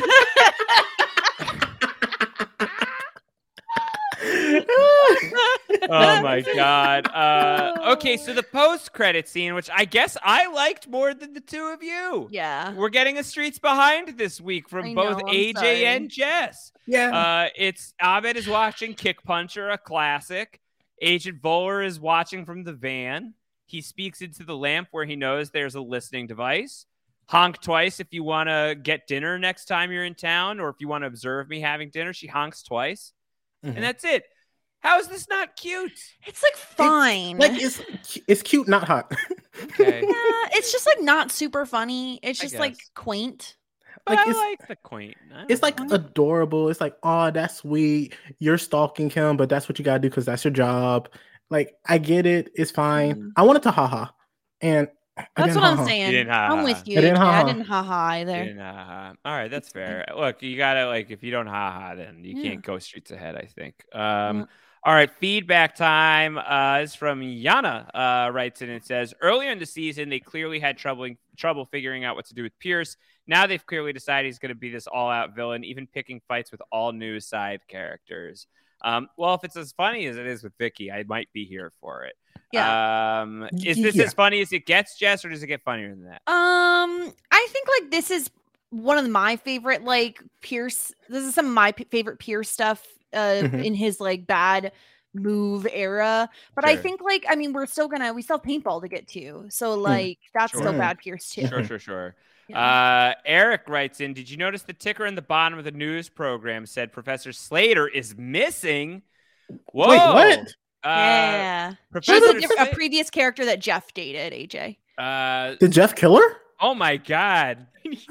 Speaker 3: Oh my God. Okay, so the post-credit scene, which I guess I liked more than the two of you.
Speaker 4: Yeah.
Speaker 3: We're getting a Streets Behind this week from
Speaker 4: I
Speaker 3: both
Speaker 4: know, I'm
Speaker 3: AJ
Speaker 4: sorry.
Speaker 3: and Jess.
Speaker 5: Yeah.
Speaker 3: It's Abed is watching Kick Puncher, a classic. Agent Voller is watching from the van. He speaks into the lamp where he knows there's a listening device. Honk twice if you want to get dinner next time you're in town, or if you want to observe me having dinner. She honks twice.
Speaker 5: Mhm.
Speaker 3: And that's it. How is this not cute?
Speaker 4: It's like fine.
Speaker 5: Like it's cute, not hot.
Speaker 3: Okay.
Speaker 4: yeah, it's just like not super funny. It's
Speaker 3: I
Speaker 4: just like
Speaker 3: guess.
Speaker 4: quaint.
Speaker 3: But
Speaker 5: Like,
Speaker 3: I
Speaker 5: it's-
Speaker 3: like the quaint.
Speaker 5: It's like adorable. It's like, oh, that's sweet. You're stalking him, but that's what you gotta do because that's your job. Like, I get it. It's fine.
Speaker 4: Mhm.
Speaker 5: I wanted to haha, and I
Speaker 4: That's
Speaker 5: didn't
Speaker 4: what I'm
Speaker 5: ha-ha.
Speaker 4: saying.
Speaker 3: didn't
Speaker 4: I'm
Speaker 3: ha-ha.
Speaker 4: with you.
Speaker 5: I didn't
Speaker 4: AJ. I
Speaker 5: ha-ha.
Speaker 4: didn't haha either.
Speaker 3: And, all right, that's fair. Look, you gotta like if you don't haha, then you
Speaker 4: Yeah.
Speaker 3: can't go streets ahead. I think.
Speaker 4: Yeah.
Speaker 3: All right, feedback time is from Yana. Writes in and says earlier in the season they clearly had trouble figuring out what to do with Pierce. Now they've clearly decided he's going to be this all-out villain, even picking fights with all new side characters. Well, if it's as funny as it is with Vicky, I might be here for it.
Speaker 4: Yeah.
Speaker 3: Is this
Speaker 5: Yeah.
Speaker 3: as funny as it gets, Jess, or does it get funnier than that?
Speaker 4: I think like this is one of my favorite like Pierce. This is some of my favorite Pierce stuff
Speaker 5: Mhm.
Speaker 4: in his like bad move era. But I
Speaker 3: Sure.
Speaker 4: think like I mean we still have paintball to get to. So like that's
Speaker 3: Sure.
Speaker 4: still bad Pierce too.
Speaker 3: Sure.
Speaker 4: Yeah.
Speaker 3: Eric writes in, did you notice the ticker in the bottom of the news program said Professor Slater is missing? Whoa.
Speaker 5: Wait, what?
Speaker 4: Yeah. She's
Speaker 3: Professor
Speaker 4: a previous character that Jeff dated, AJ.
Speaker 5: Did Jeff kill her?
Speaker 3: Oh my God.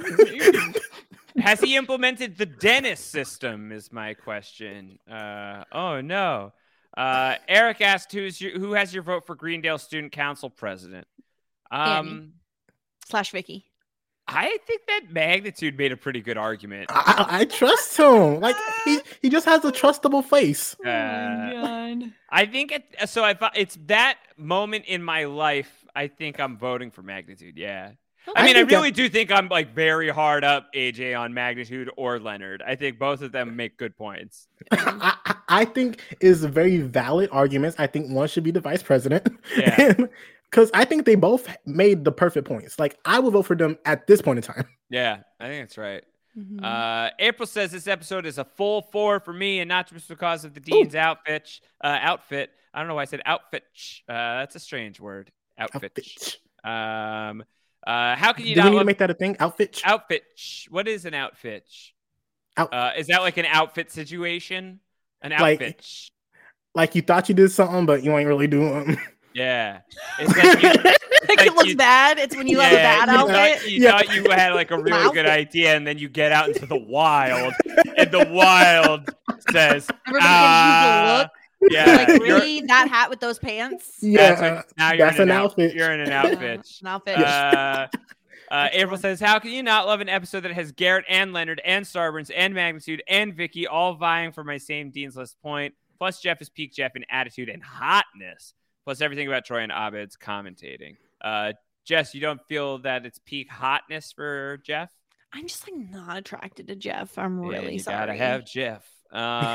Speaker 3: Has he implemented the dentist system is my question. Oh no. Eric asked who has your vote for Greendale Student Council president?
Speaker 4: Annie. / Vicky.
Speaker 3: I think that Magnitude made a pretty good argument.
Speaker 5: I trust him. Like he just has a trustable face.
Speaker 4: God.
Speaker 3: I think it's that moment in my life. I think I'm voting for Magnitude. Yeah. I mean, I really do think I'm like very hard up AJ on Magnitude or Leonard. I think both of them make good points.
Speaker 5: I think is very valid arguments. I think one should be the vice president.
Speaker 3: Yeah.
Speaker 5: Because I think they both made the perfect points. Like, I would vote for them at this point in time.
Speaker 3: Yeah, I think that's right. April says this episode is a full 4 for me, and not just because of the Dean's outfit. I don't know why I said outfit. That's a strange word. Outfit. How can you
Speaker 5: Do we need to make that a thing? Outfit?
Speaker 3: Outfit. What is an outfit? Is that like an outfit situation? An outfit.
Speaker 5: Like you thought you did something, but you ain't really doing.
Speaker 3: Yeah. It's like
Speaker 4: it looks bad. It's when you have a bad outfit.
Speaker 3: You thought you had like a really good idea, and then you get out into the wild, and the wild says,
Speaker 4: everybody can use the look.
Speaker 3: Yeah.
Speaker 4: Like, really? That hat with those pants?
Speaker 5: Yeah.
Speaker 3: Now you're
Speaker 5: that's
Speaker 3: in
Speaker 5: an outfit.
Speaker 3: You're in an outfit.
Speaker 4: An outfit.
Speaker 3: April says, how can you not love an episode that has Garrett and Leonard and Starburns and Magnitude and Vicky all vying for my same Dean's List point? Plus, Jeff is peak Jeff in attitude and hotness. Plus, everything about Troy and Abed's commentating. Jess, you don't feel that it's peak hotness for Jeff?
Speaker 4: I'm just like not attracted to Jeff. I'm really sorry.
Speaker 3: You gotta have Jeff. All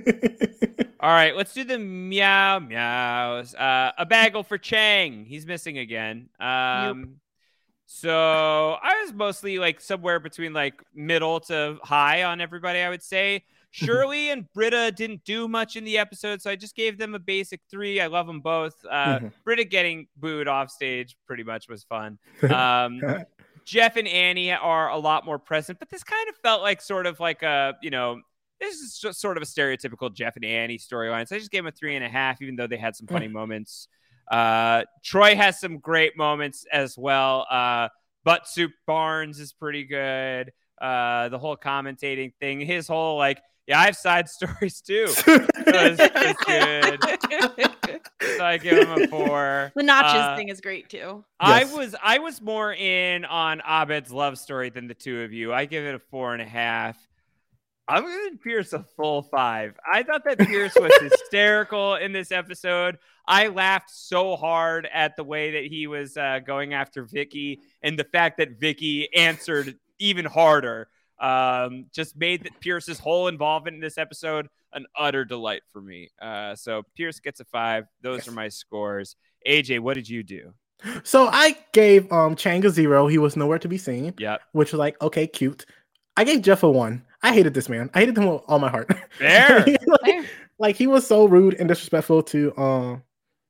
Speaker 3: right, let's do the meow meows. A bagel for Chang. He's missing again. So I was mostly like somewhere between like middle to high on everybody, I would say. Shirley and Britta didn't do much in the episode, so I just gave them a basic 3. I love them both. Britta getting booed off stage pretty much was fun. Jeff and Annie are a lot more present, but this kind of felt like sort of like a, this is just sort of a stereotypical Jeff and Annie storyline. So I just gave them a 3.5, even though they had some funny moments. Troy has some great moments as well. Butt Soup Barnes is pretty good. The whole commentating thing, his whole like, I have side stories too. It's good. So I give him a 4.
Speaker 4: The notches thing is great too.
Speaker 5: Yes.
Speaker 3: I was more in on Abed's love story than the two of you. I give it a 4.5. I'm giving Pierce a full 5. I thought that Pierce was hysterical in this episode. I laughed so hard at the way that he was going after Vicky, and the fact that Vicky answered even harder. Just made Pierce's whole involvement in this episode an utter delight for me. So Pierce gets a 5. Those are my scores. AJ, what did you do?
Speaker 5: So I gave Chang a 0. He was nowhere to be seen.
Speaker 3: Yep.
Speaker 5: Which was like, okay, cute. I gave Jeff a 1. I hated this man. I hated him with all my heart.
Speaker 3: Fair.
Speaker 5: like he was so rude and disrespectful to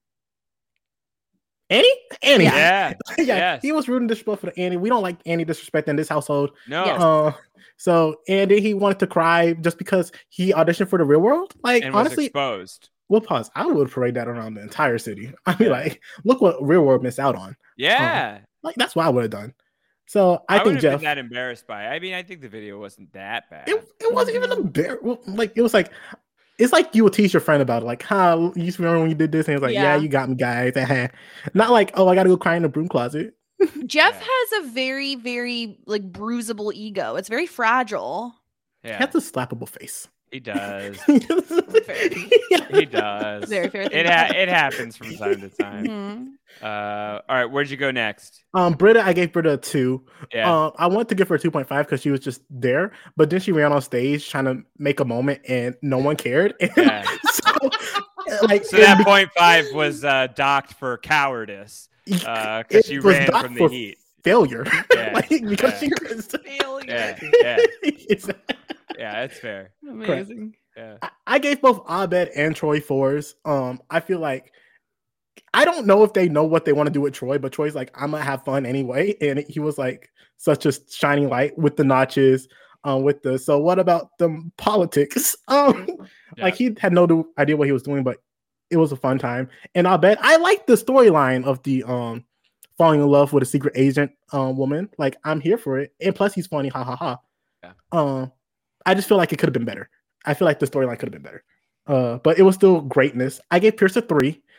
Speaker 5: Annie? Annie.
Speaker 3: Yeah.
Speaker 5: Yes. He was rude and disrespectful to Annie. We don't like Annie disrespect in this household.
Speaker 3: No.
Speaker 5: And then he wanted to cry just because he auditioned for the Real World. Like,
Speaker 3: and
Speaker 5: honestly,
Speaker 3: was exposed.
Speaker 5: We'll pause. I would parade that around the entire city. I mean, like, look what Real World missed out on.
Speaker 3: Yeah.
Speaker 5: Like, that's what I would have done. So I think Jeff.
Speaker 3: Been that embarrassed by it. I mean, I think the video wasn't that bad.
Speaker 5: It wasn't even embarrassing. Like, it was like, it's like you would tease your friend about it. Like, you remember when you did this? And it's like, yeah, you got me, guys. Not like, oh, I got to go cry in the broom closet.
Speaker 4: Jeff has a very, very like bruisable ego. It's very fragile.
Speaker 3: Yeah.
Speaker 5: He has a slappable face.
Speaker 3: He does.
Speaker 4: He
Speaker 3: does.
Speaker 4: Very fair.
Speaker 3: It happens from time to time. Mm-hmm. All right, where'd you go next?
Speaker 5: Britta, I gave Britta a 2.
Speaker 3: Yeah.
Speaker 5: I wanted to give her a 2.5 because she was just there, but then she ran on stage trying to make a moment, and no one cared.
Speaker 3: Yeah.
Speaker 5: so
Speaker 3: that 0.5 was docked for cowardice because she ran from the heat.
Speaker 5: Failure.
Speaker 3: Yeah.
Speaker 5: Because she couldn't.
Speaker 3: Failure. Yeah, it's fair.
Speaker 4: Amazing.
Speaker 3: Yeah.
Speaker 5: I gave both Abed and Troy 4s. I feel like I don't know if they know what they want to do with Troy, but Troy's like, I'm gonna have fun anyway, and he was like such a shining light with the notches. So what about the politics? Like he had no idea what he was doing, but it was a fun time. And Abed, I like the storyline of the falling in love with a secret agent woman. Like, I'm here for it, and plus he's funny, ha ha ha.
Speaker 3: Yeah.
Speaker 5: I just feel like it could have been better. I feel like the storyline could have been better. But it was still greatness. I gave Pierce a 3.
Speaker 3: Yep.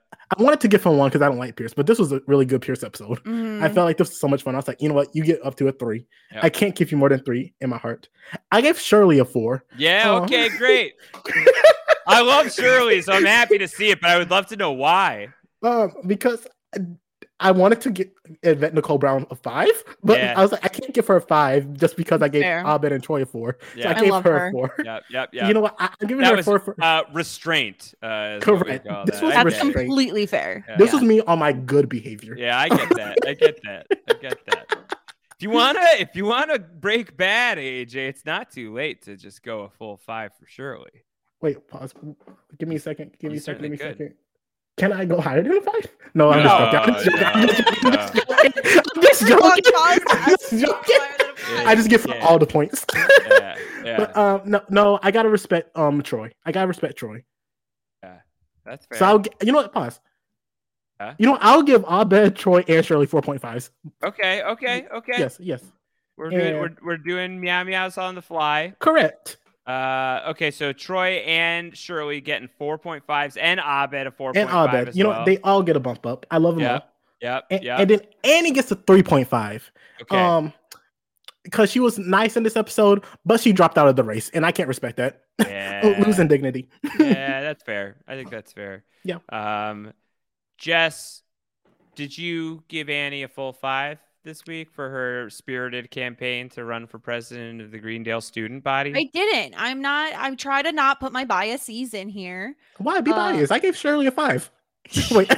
Speaker 5: I wanted to give him 1 because I don't like Pierce, but this was a really good Pierce episode.
Speaker 4: Mhm.
Speaker 5: I felt like this was so much fun. I was like, you know what? You get up to a 3.
Speaker 3: Yep.
Speaker 5: I can't give you more than 3 in my heart. I gave Shirley a 4.
Speaker 3: Yeah, okay, great. I love Shirley, so I'm happy to see it, but I would love to know why.
Speaker 5: Because I wanted to get Yvette Nicole Brown a 5, but
Speaker 3: Yeah.
Speaker 5: I was like, I can't give her a 5 just because I gave
Speaker 4: Fair.
Speaker 5: Abed and Troy a 4.
Speaker 3: Yeah.
Speaker 5: So
Speaker 3: I
Speaker 5: I gave
Speaker 4: love
Speaker 5: her
Speaker 4: her.
Speaker 5: a 4.
Speaker 3: Yep.
Speaker 5: You know what? I'm giving
Speaker 3: That
Speaker 5: her a
Speaker 3: was
Speaker 5: 4 for
Speaker 3: restraint. Is
Speaker 5: Correct.
Speaker 3: what we call
Speaker 5: This
Speaker 3: that.
Speaker 5: was
Speaker 3: I
Speaker 4: That's
Speaker 3: get it.
Speaker 5: restraint.
Speaker 4: completely fair.
Speaker 3: Yeah.
Speaker 5: This was me on my good behavior.
Speaker 3: Yeah, I get that. I get that. If you wanna break bad, AJ, it's not too late to just go a full 5 for Shirley.
Speaker 5: Wait, pause. Give me a second. Give me
Speaker 3: You
Speaker 5: a second. Give me a
Speaker 3: certainly
Speaker 5: second. Can I go higher than a 5? No, I'm
Speaker 3: No,
Speaker 5: just joking. I'm just joking.
Speaker 3: no.
Speaker 5: I'm just
Speaker 4: Everyone
Speaker 5: joking.
Speaker 4: calls
Speaker 5: I'm just
Speaker 4: us
Speaker 5: joking.
Speaker 4: higher than a five.
Speaker 5: I just give her
Speaker 3: Yeah.
Speaker 5: all the points.
Speaker 3: Yeah.
Speaker 5: But no, I gotta respect Troy. I gotta respect Troy.
Speaker 3: That's fair.
Speaker 5: So you know what? Pause.
Speaker 3: Huh?
Speaker 5: You know, I'll give Abed, Troy, and Shirley 4.5s.
Speaker 3: Okay.
Speaker 5: Yes.
Speaker 3: We're doing meow meows on the fly.
Speaker 5: Correct.
Speaker 3: Okay, so Troy and Shirley getting 4.5s and Abed a 4.5
Speaker 5: And Abed.
Speaker 3: as
Speaker 5: You know,
Speaker 3: well.
Speaker 5: they all get a bump up. I love them all.
Speaker 3: Yep.
Speaker 5: And then Annie gets a 3.5.
Speaker 3: Okay.
Speaker 5: Because she was nice in this episode, but she dropped out of the race, and I can't respect that.
Speaker 3: Yeah.
Speaker 5: Losing dignity.
Speaker 3: Yeah, that's fair. I think that's fair.
Speaker 5: Yeah.
Speaker 3: Jess, did you give Annie a full 5 this week for her spirited campaign to run for president of the Greendale student body?
Speaker 4: I didn't. I try to not put my biases in here.
Speaker 5: Why be biased? I gave Shirley a 5. Wait.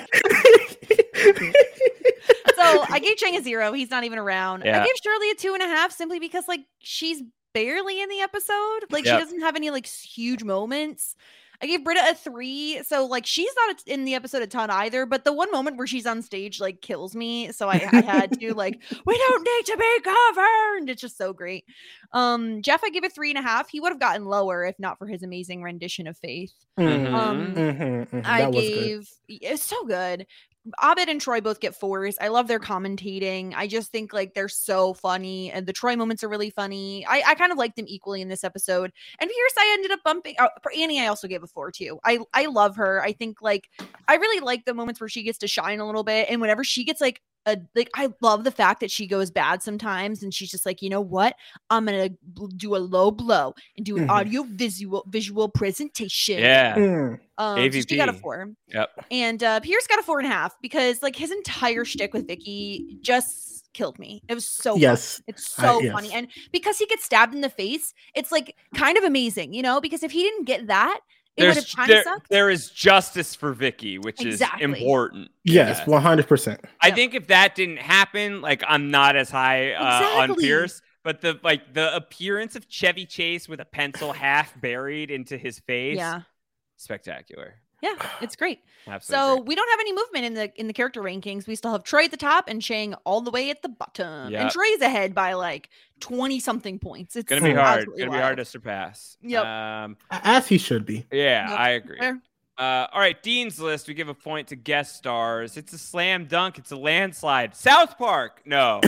Speaker 4: So I gave Chang a 0. He's not even around.
Speaker 3: Yeah.
Speaker 4: I gave Shirley a 2.5 simply because like she's barely in the episode. Like
Speaker 3: Yep.
Speaker 4: she doesn't have any like huge moments. I gave Britta a 3. So like she's not in the episode a ton either, but the one moment where she's on stage like kills me. So I had to like, we don't need to be governed. It's just so great. Jeff, I gave it 3.5. He would have gotten lower if not for his amazing rendition of Faith.
Speaker 3: Mhm.
Speaker 4: I
Speaker 5: That was good.
Speaker 4: gave it's so good. Abed and Troy both get 4s. I love their commentating. I just think like they're so funny, and the Troy moments are really funny. I kind of like them equally in this episode. And Pierce, I ended up bumping. For Annie, I also gave a 4 too. I love her. I think like I really like the moments where she gets to shine a little bit, and whenever she gets like I love the fact that she goes bad sometimes, and she's just like, you know what? I'm gonna do a low blow and do an audio visual presentation.
Speaker 3: Yeah.
Speaker 4: So she got a
Speaker 3: AVP.
Speaker 4: 4.
Speaker 3: Yep.
Speaker 4: And Pierce got a 4.5 because like his entire shtick with Vicky just killed me. It was so
Speaker 5: Yes.
Speaker 4: funny. It's so
Speaker 5: Yes.
Speaker 4: funny. And because he gets stabbed in the face, it's like kind of amazing, you know, because if he didn't get that, it would have kind of sucked.
Speaker 3: There is justice for Vicky, which
Speaker 4: Exactly.
Speaker 3: is important.
Speaker 5: Yes,
Speaker 3: Yeah.
Speaker 5: 100%.
Speaker 3: I
Speaker 4: Yep.
Speaker 3: think if that didn't happen, like I'm not as high on
Speaker 4: Exactly.
Speaker 3: Pierce, but the appearance of Chevy Chase with a pencil half buried into his face,
Speaker 4: Yeah.
Speaker 3: spectacular.
Speaker 4: Yeah, it's great.
Speaker 3: Absolutely.
Speaker 4: So
Speaker 3: great.
Speaker 4: we don't have any movement in the character rankings. We still have Troy at the top and Chang all the way at the bottom.
Speaker 3: Yeah.
Speaker 4: And Troy's ahead by like 20 something points. It's
Speaker 3: Gonna be hard.
Speaker 4: absolutely
Speaker 3: Gonna be hard
Speaker 4: wild.
Speaker 3: to surpass.
Speaker 4: Yep.
Speaker 5: As he should be.
Speaker 3: Yeah,
Speaker 4: Yep.
Speaker 3: I agree.
Speaker 4: Fair.
Speaker 3: All right, Dean's List. We give a point to guest stars. It's a slam dunk. It's a landslide. South Park. No.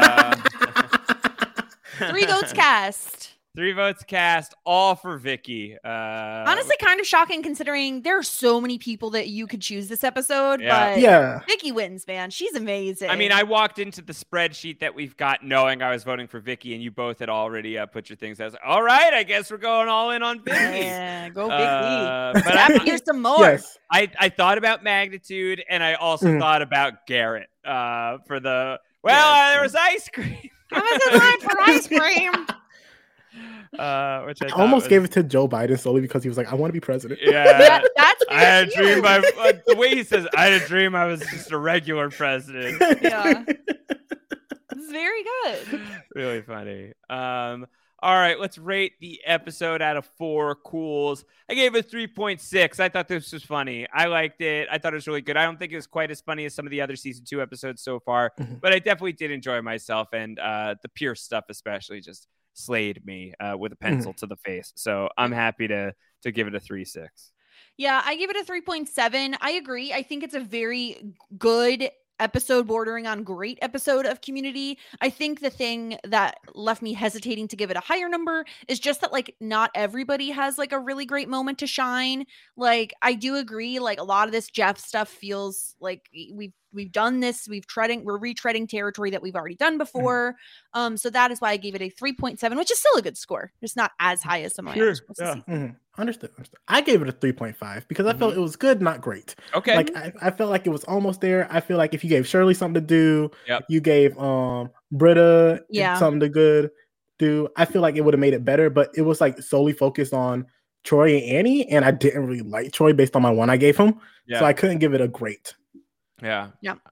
Speaker 4: 3 votes cast.
Speaker 3: 3 votes cast. All for Vicky.
Speaker 4: Honestly, kind of shocking considering there are so many people that you could choose this episode.
Speaker 3: Yeah.
Speaker 4: But
Speaker 5: Yeah.
Speaker 4: Vicky wins, man. She's amazing.
Speaker 3: I mean, I walked into the spreadsheet that we've got knowing I was voting for Vicky, and you both had already put your things. I was like, all right, I guess we're going all in on Vicky.
Speaker 4: Yeah, go Vicky.
Speaker 3: But
Speaker 4: Tap here some more.
Speaker 5: Yes.
Speaker 3: I thought about magnitude, and I also thought about Garrett for the, there was ice cream.
Speaker 4: How much is line for ice cream?
Speaker 3: Which
Speaker 5: I
Speaker 3: thought
Speaker 5: almost
Speaker 3: was-
Speaker 5: gave it to Joe Biden solely because he was like, I want to be president.
Speaker 3: Yeah.
Speaker 4: That's
Speaker 3: I had a
Speaker 4: fair
Speaker 3: dream.
Speaker 4: too.
Speaker 3: The way he says, I had a dream I was just a regular president.
Speaker 4: Yeah. It's very good.
Speaker 3: Really funny. All right, let's rate the episode out of 4 cools. I gave it 3.6. I thought this was funny. I liked it. I thought it was really good. I don't think it was quite as funny as some of the other season 2 episodes so far, but I definitely did enjoy myself, and the Pierce stuff especially just slayed me with a pencil to the face. So I'm happy to give it a 3.6.
Speaker 4: Yeah, I give it a 3.7. I agree. I think it's a very good episode bordering on great episode of Community. I think the thing that left me hesitating to give it a higher number is just that like not everybody has like a really great moment to shine. Like I do agree, like a lot of this Jeff stuff feels like we've done this, we're retreading territory that we've already done before. So that is why I gave it a 3.7, which is still a good score. It's not as high as some of my others.
Speaker 5: Understood. I gave it a 3.5 because I felt it was good, not great.
Speaker 3: Okay.
Speaker 5: Like I felt like it was almost there. I feel like if you gave Shirley something to do, you gave Britta something to good do, I feel like it would have made it better, but it was like solely focused on Troy and Annie, and I didn't really like Troy based on my one I gave him. So I couldn't give it a great.
Speaker 4: Yeah.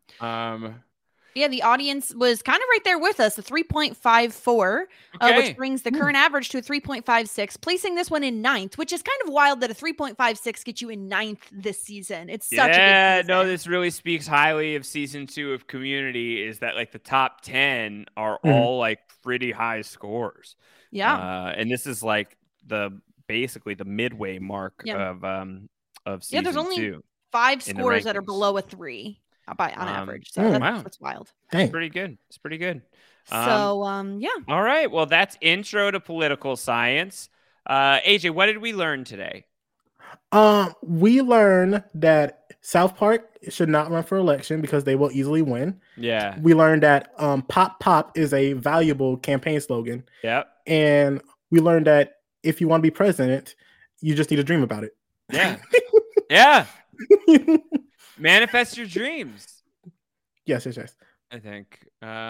Speaker 4: The audience was kind of right there with us, a 3.54, which brings the current average to a 3.56, placing this one in 9th, which is kind of wild that a 3.56 gets you in 9th this season. It's such a good season.
Speaker 3: No, this really speaks highly of season 2 of Community, is that like the top 10 are all like pretty high scores.
Speaker 4: Yeah.
Speaker 3: And this is like basically the midway mark of season 2.
Speaker 4: There's only 5 scores that are below a 3. On average. So that's wild.
Speaker 3: It's pretty good. It's pretty good.
Speaker 4: So,
Speaker 3: All right. Well, that's intro to political science. AJ, what did we learn today?
Speaker 5: We learned that South Park should not run for election because they will easily win.
Speaker 3: Yeah.
Speaker 5: We learned that Pop Pop is a valuable campaign slogan.
Speaker 3: Yep.
Speaker 5: And we learned that if you want to be president, you just need to dream about it.
Speaker 3: Yeah. Yeah. Manifest your dreams.
Speaker 5: Yes.
Speaker 3: I think.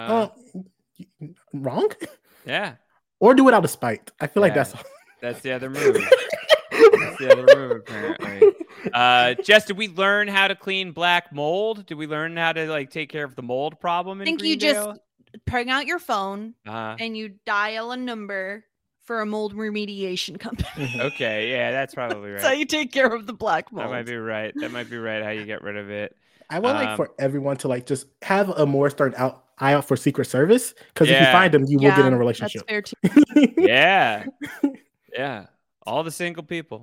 Speaker 5: Wrong?
Speaker 3: Yeah.
Speaker 5: Or do it out of spite. I feel like that's
Speaker 3: the other move. That's the other move, apparently. Jess, did we learn how to clean black mold? Did we learn how to like take care of the mold problem in Greendale?
Speaker 4: You just bring out your phone and you dial a number for a mold remediation company.
Speaker 3: Okay, yeah, that's probably right.
Speaker 4: That's how you take care of the black mold.
Speaker 3: That might be right. How you get rid of it.
Speaker 5: I would like for everyone to like just have a more stern eye out for Secret Service, because if you find them, you will get in a relationship.
Speaker 4: That's fair too.
Speaker 3: Yeah. All the single people.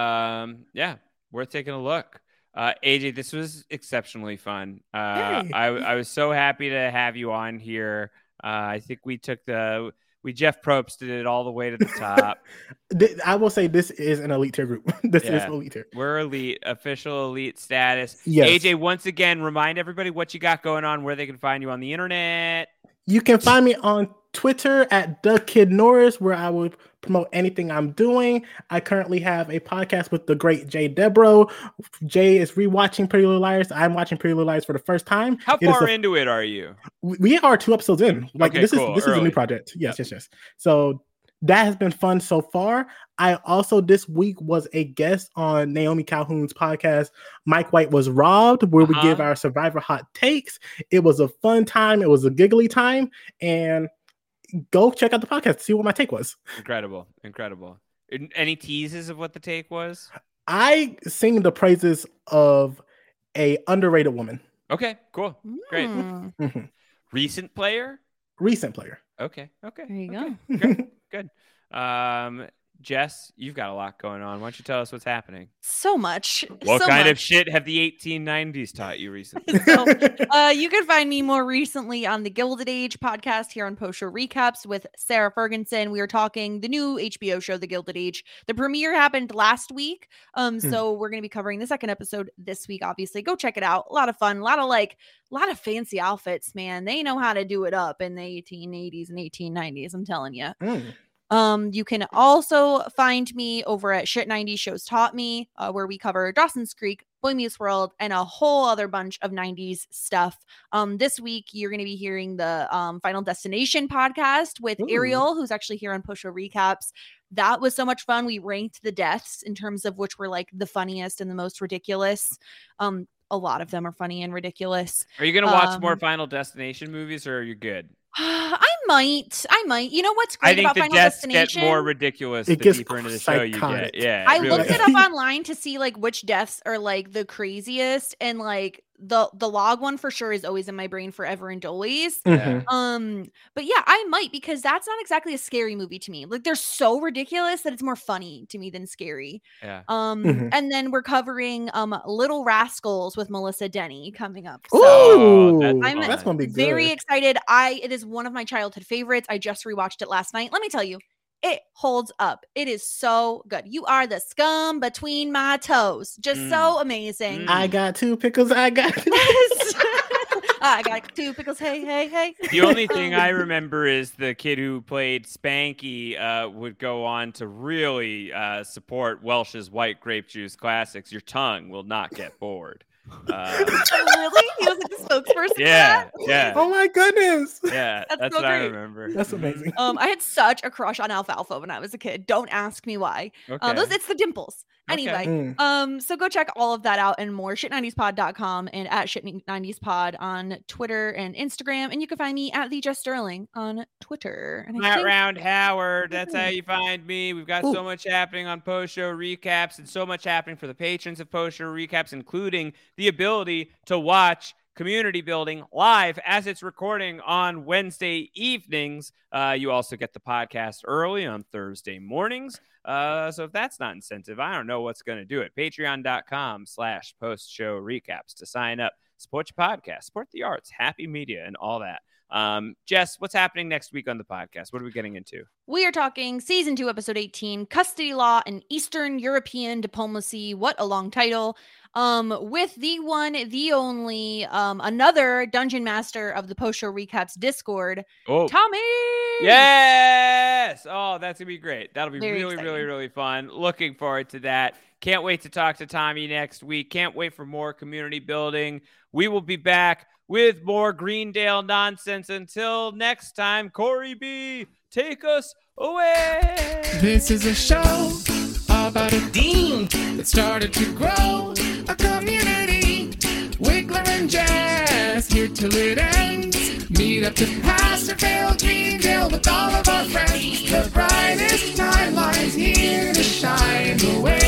Speaker 3: Worth taking a look. AJ, this was exceptionally fun. I was so happy to have you on here. I think we Jeff Probsted it all the way to the top.
Speaker 5: I will say this is an elite tier group. This is elite tier.
Speaker 3: We're elite, official elite status.
Speaker 5: Yes.
Speaker 3: AJ, once again, remind everybody what you got going on, where they can find you on the internet.
Speaker 5: You can find me on Twitter at The Kid Norris, where I will promote anything I'm doing. I currently have a podcast with the great Jay Debro. Jay is rewatching Pretty Little Liars. I'm watching Pretty Little Liars for the first time.
Speaker 3: How far into it are you?
Speaker 5: We are 2 episodes in. Like this is a new project. Yes. So that has been fun so far. I also this week was a guest on Naomi Calhoun's podcast, Mike White Was Robbed, where we give our Survivor hot takes. It was a fun time. It was a giggly time. And go check out the podcast to see what my take was.
Speaker 3: Incredible. Any teases of what the take was?
Speaker 5: I sing the praises of a underrated woman.
Speaker 3: Okay, cool. Great. Recent player?
Speaker 5: Recent player.
Speaker 3: Okay.
Speaker 4: There you go.
Speaker 3: Good. Jess, you've got a lot going on. Why don't you tell us what's happening?
Speaker 4: So much.
Speaker 3: What kind of shit have the 1890s taught you recently?
Speaker 4: You can find me more recently on the Gilded Age podcast here on Post Show Recaps with Sarah Ferguson. We were talking the new HBO show, The Gilded Age. The premiere happened last week. So we're going to be covering the second episode this week, obviously. Go check it out. A lot of fun. A lot of fancy outfits, man. They know how to do it up in the 1880s and 1890s. I'm telling you. You can also find me over at Shit 90s Shows Taught Me, where we cover Dawson's Creek, Boy Meets World, and a whole other bunch of 90s stuff. This week, you're going to be hearing the Final Destination podcast with Ariel, who's actually here on Post Show Recaps. That was so much fun. We ranked the deaths in terms of which were like the funniest and the most ridiculous. A lot of them are funny and ridiculous.
Speaker 3: Are you going to watch more Final Destination movies, or are you good?
Speaker 4: I might. You know what's
Speaker 3: I
Speaker 4: great
Speaker 3: think
Speaker 4: about
Speaker 3: the
Speaker 4: Final
Speaker 3: deaths
Speaker 4: Destination?
Speaker 3: get more ridiculous
Speaker 5: It
Speaker 3: the
Speaker 5: gets
Speaker 3: deeper into the show you
Speaker 5: psychotic.
Speaker 3: get. Yeah,
Speaker 4: I
Speaker 3: really
Speaker 4: looked it
Speaker 3: does.
Speaker 4: up online to see like which deaths are like the craziest, and like the log one for sure is always in my brain forever and always.
Speaker 3: Yeah.
Speaker 4: But yeah, I might, because that's not exactly a scary movie to me. Like they're so ridiculous that it's more funny to me than scary.
Speaker 3: Yeah.
Speaker 4: And then we're covering Little Rascals with Melissa Denny coming up.
Speaker 3: Oh, that's
Speaker 4: I'm
Speaker 5: that's gonna be good.
Speaker 4: very excited. It is one of my childhood favorites. I just rewatched it last night. Let me tell you, it holds up. It is so good. You are the scum between my toes. Just so amazing.
Speaker 5: I got 2 pickles. I got
Speaker 4: I got 2 pickles. Hey, hey, hey.
Speaker 3: The only thing I remember is the kid who played Spanky would go on to really support Welsh's white grape juice classics. Your tongue will not get bored.
Speaker 4: Really? He was like the spokesperson for
Speaker 3: Yeah,
Speaker 4: that?
Speaker 3: yeah,
Speaker 5: Oh my goodness.
Speaker 3: yeah. That's
Speaker 4: so
Speaker 3: what I
Speaker 4: great.
Speaker 3: remember.
Speaker 5: That's amazing.
Speaker 4: I had such a crush on Alfalfa when I was a kid. Don't ask me why.
Speaker 3: Okay.
Speaker 4: It's the dimples. Anyway, so go check all of that out and more. Shit90spod.com and at Shit90spod on Twitter and Instagram. And you can find me at the Jess Sterling on Twitter. And
Speaker 3: Matt Round Howard. That's how you find me. We've got
Speaker 5: Ooh.
Speaker 3: so much happening on post show recaps and so much happening for the patrons of post show recaps, including the ability to watch Community Building live as it's recording on Wednesday evenings. You also get the podcast early on Thursday mornings. So if that's not incentive, I don't know what's going to do it. Patreon.com/post show recaps to sign up, support your podcast, support the arts, happy media, and all that. Jess, what's happening next week on the podcast? What are we getting into?
Speaker 4: We are talking season 2, episode 18, Custody Law and Eastern European Diplomacy. What a long title. With the one, the only, another dungeon master of the post show recaps Discord, Tommy.
Speaker 3: Yes. Oh, that's gonna be great. That'll be
Speaker 4: Very
Speaker 3: really,
Speaker 4: exciting.
Speaker 3: really, really fun. Looking forward to that. Can't wait to talk to Tommy next week. Can't wait for more community building. We will be back with more Greendale nonsense. Until next time, Corey B, take us away.
Speaker 2: This is a show about a dean that started to grow a community. Wiggler and Jazz here till it ends. Meet up to Pasterfield, Greendale with all of our friends. The brightest timelines here to shine the way.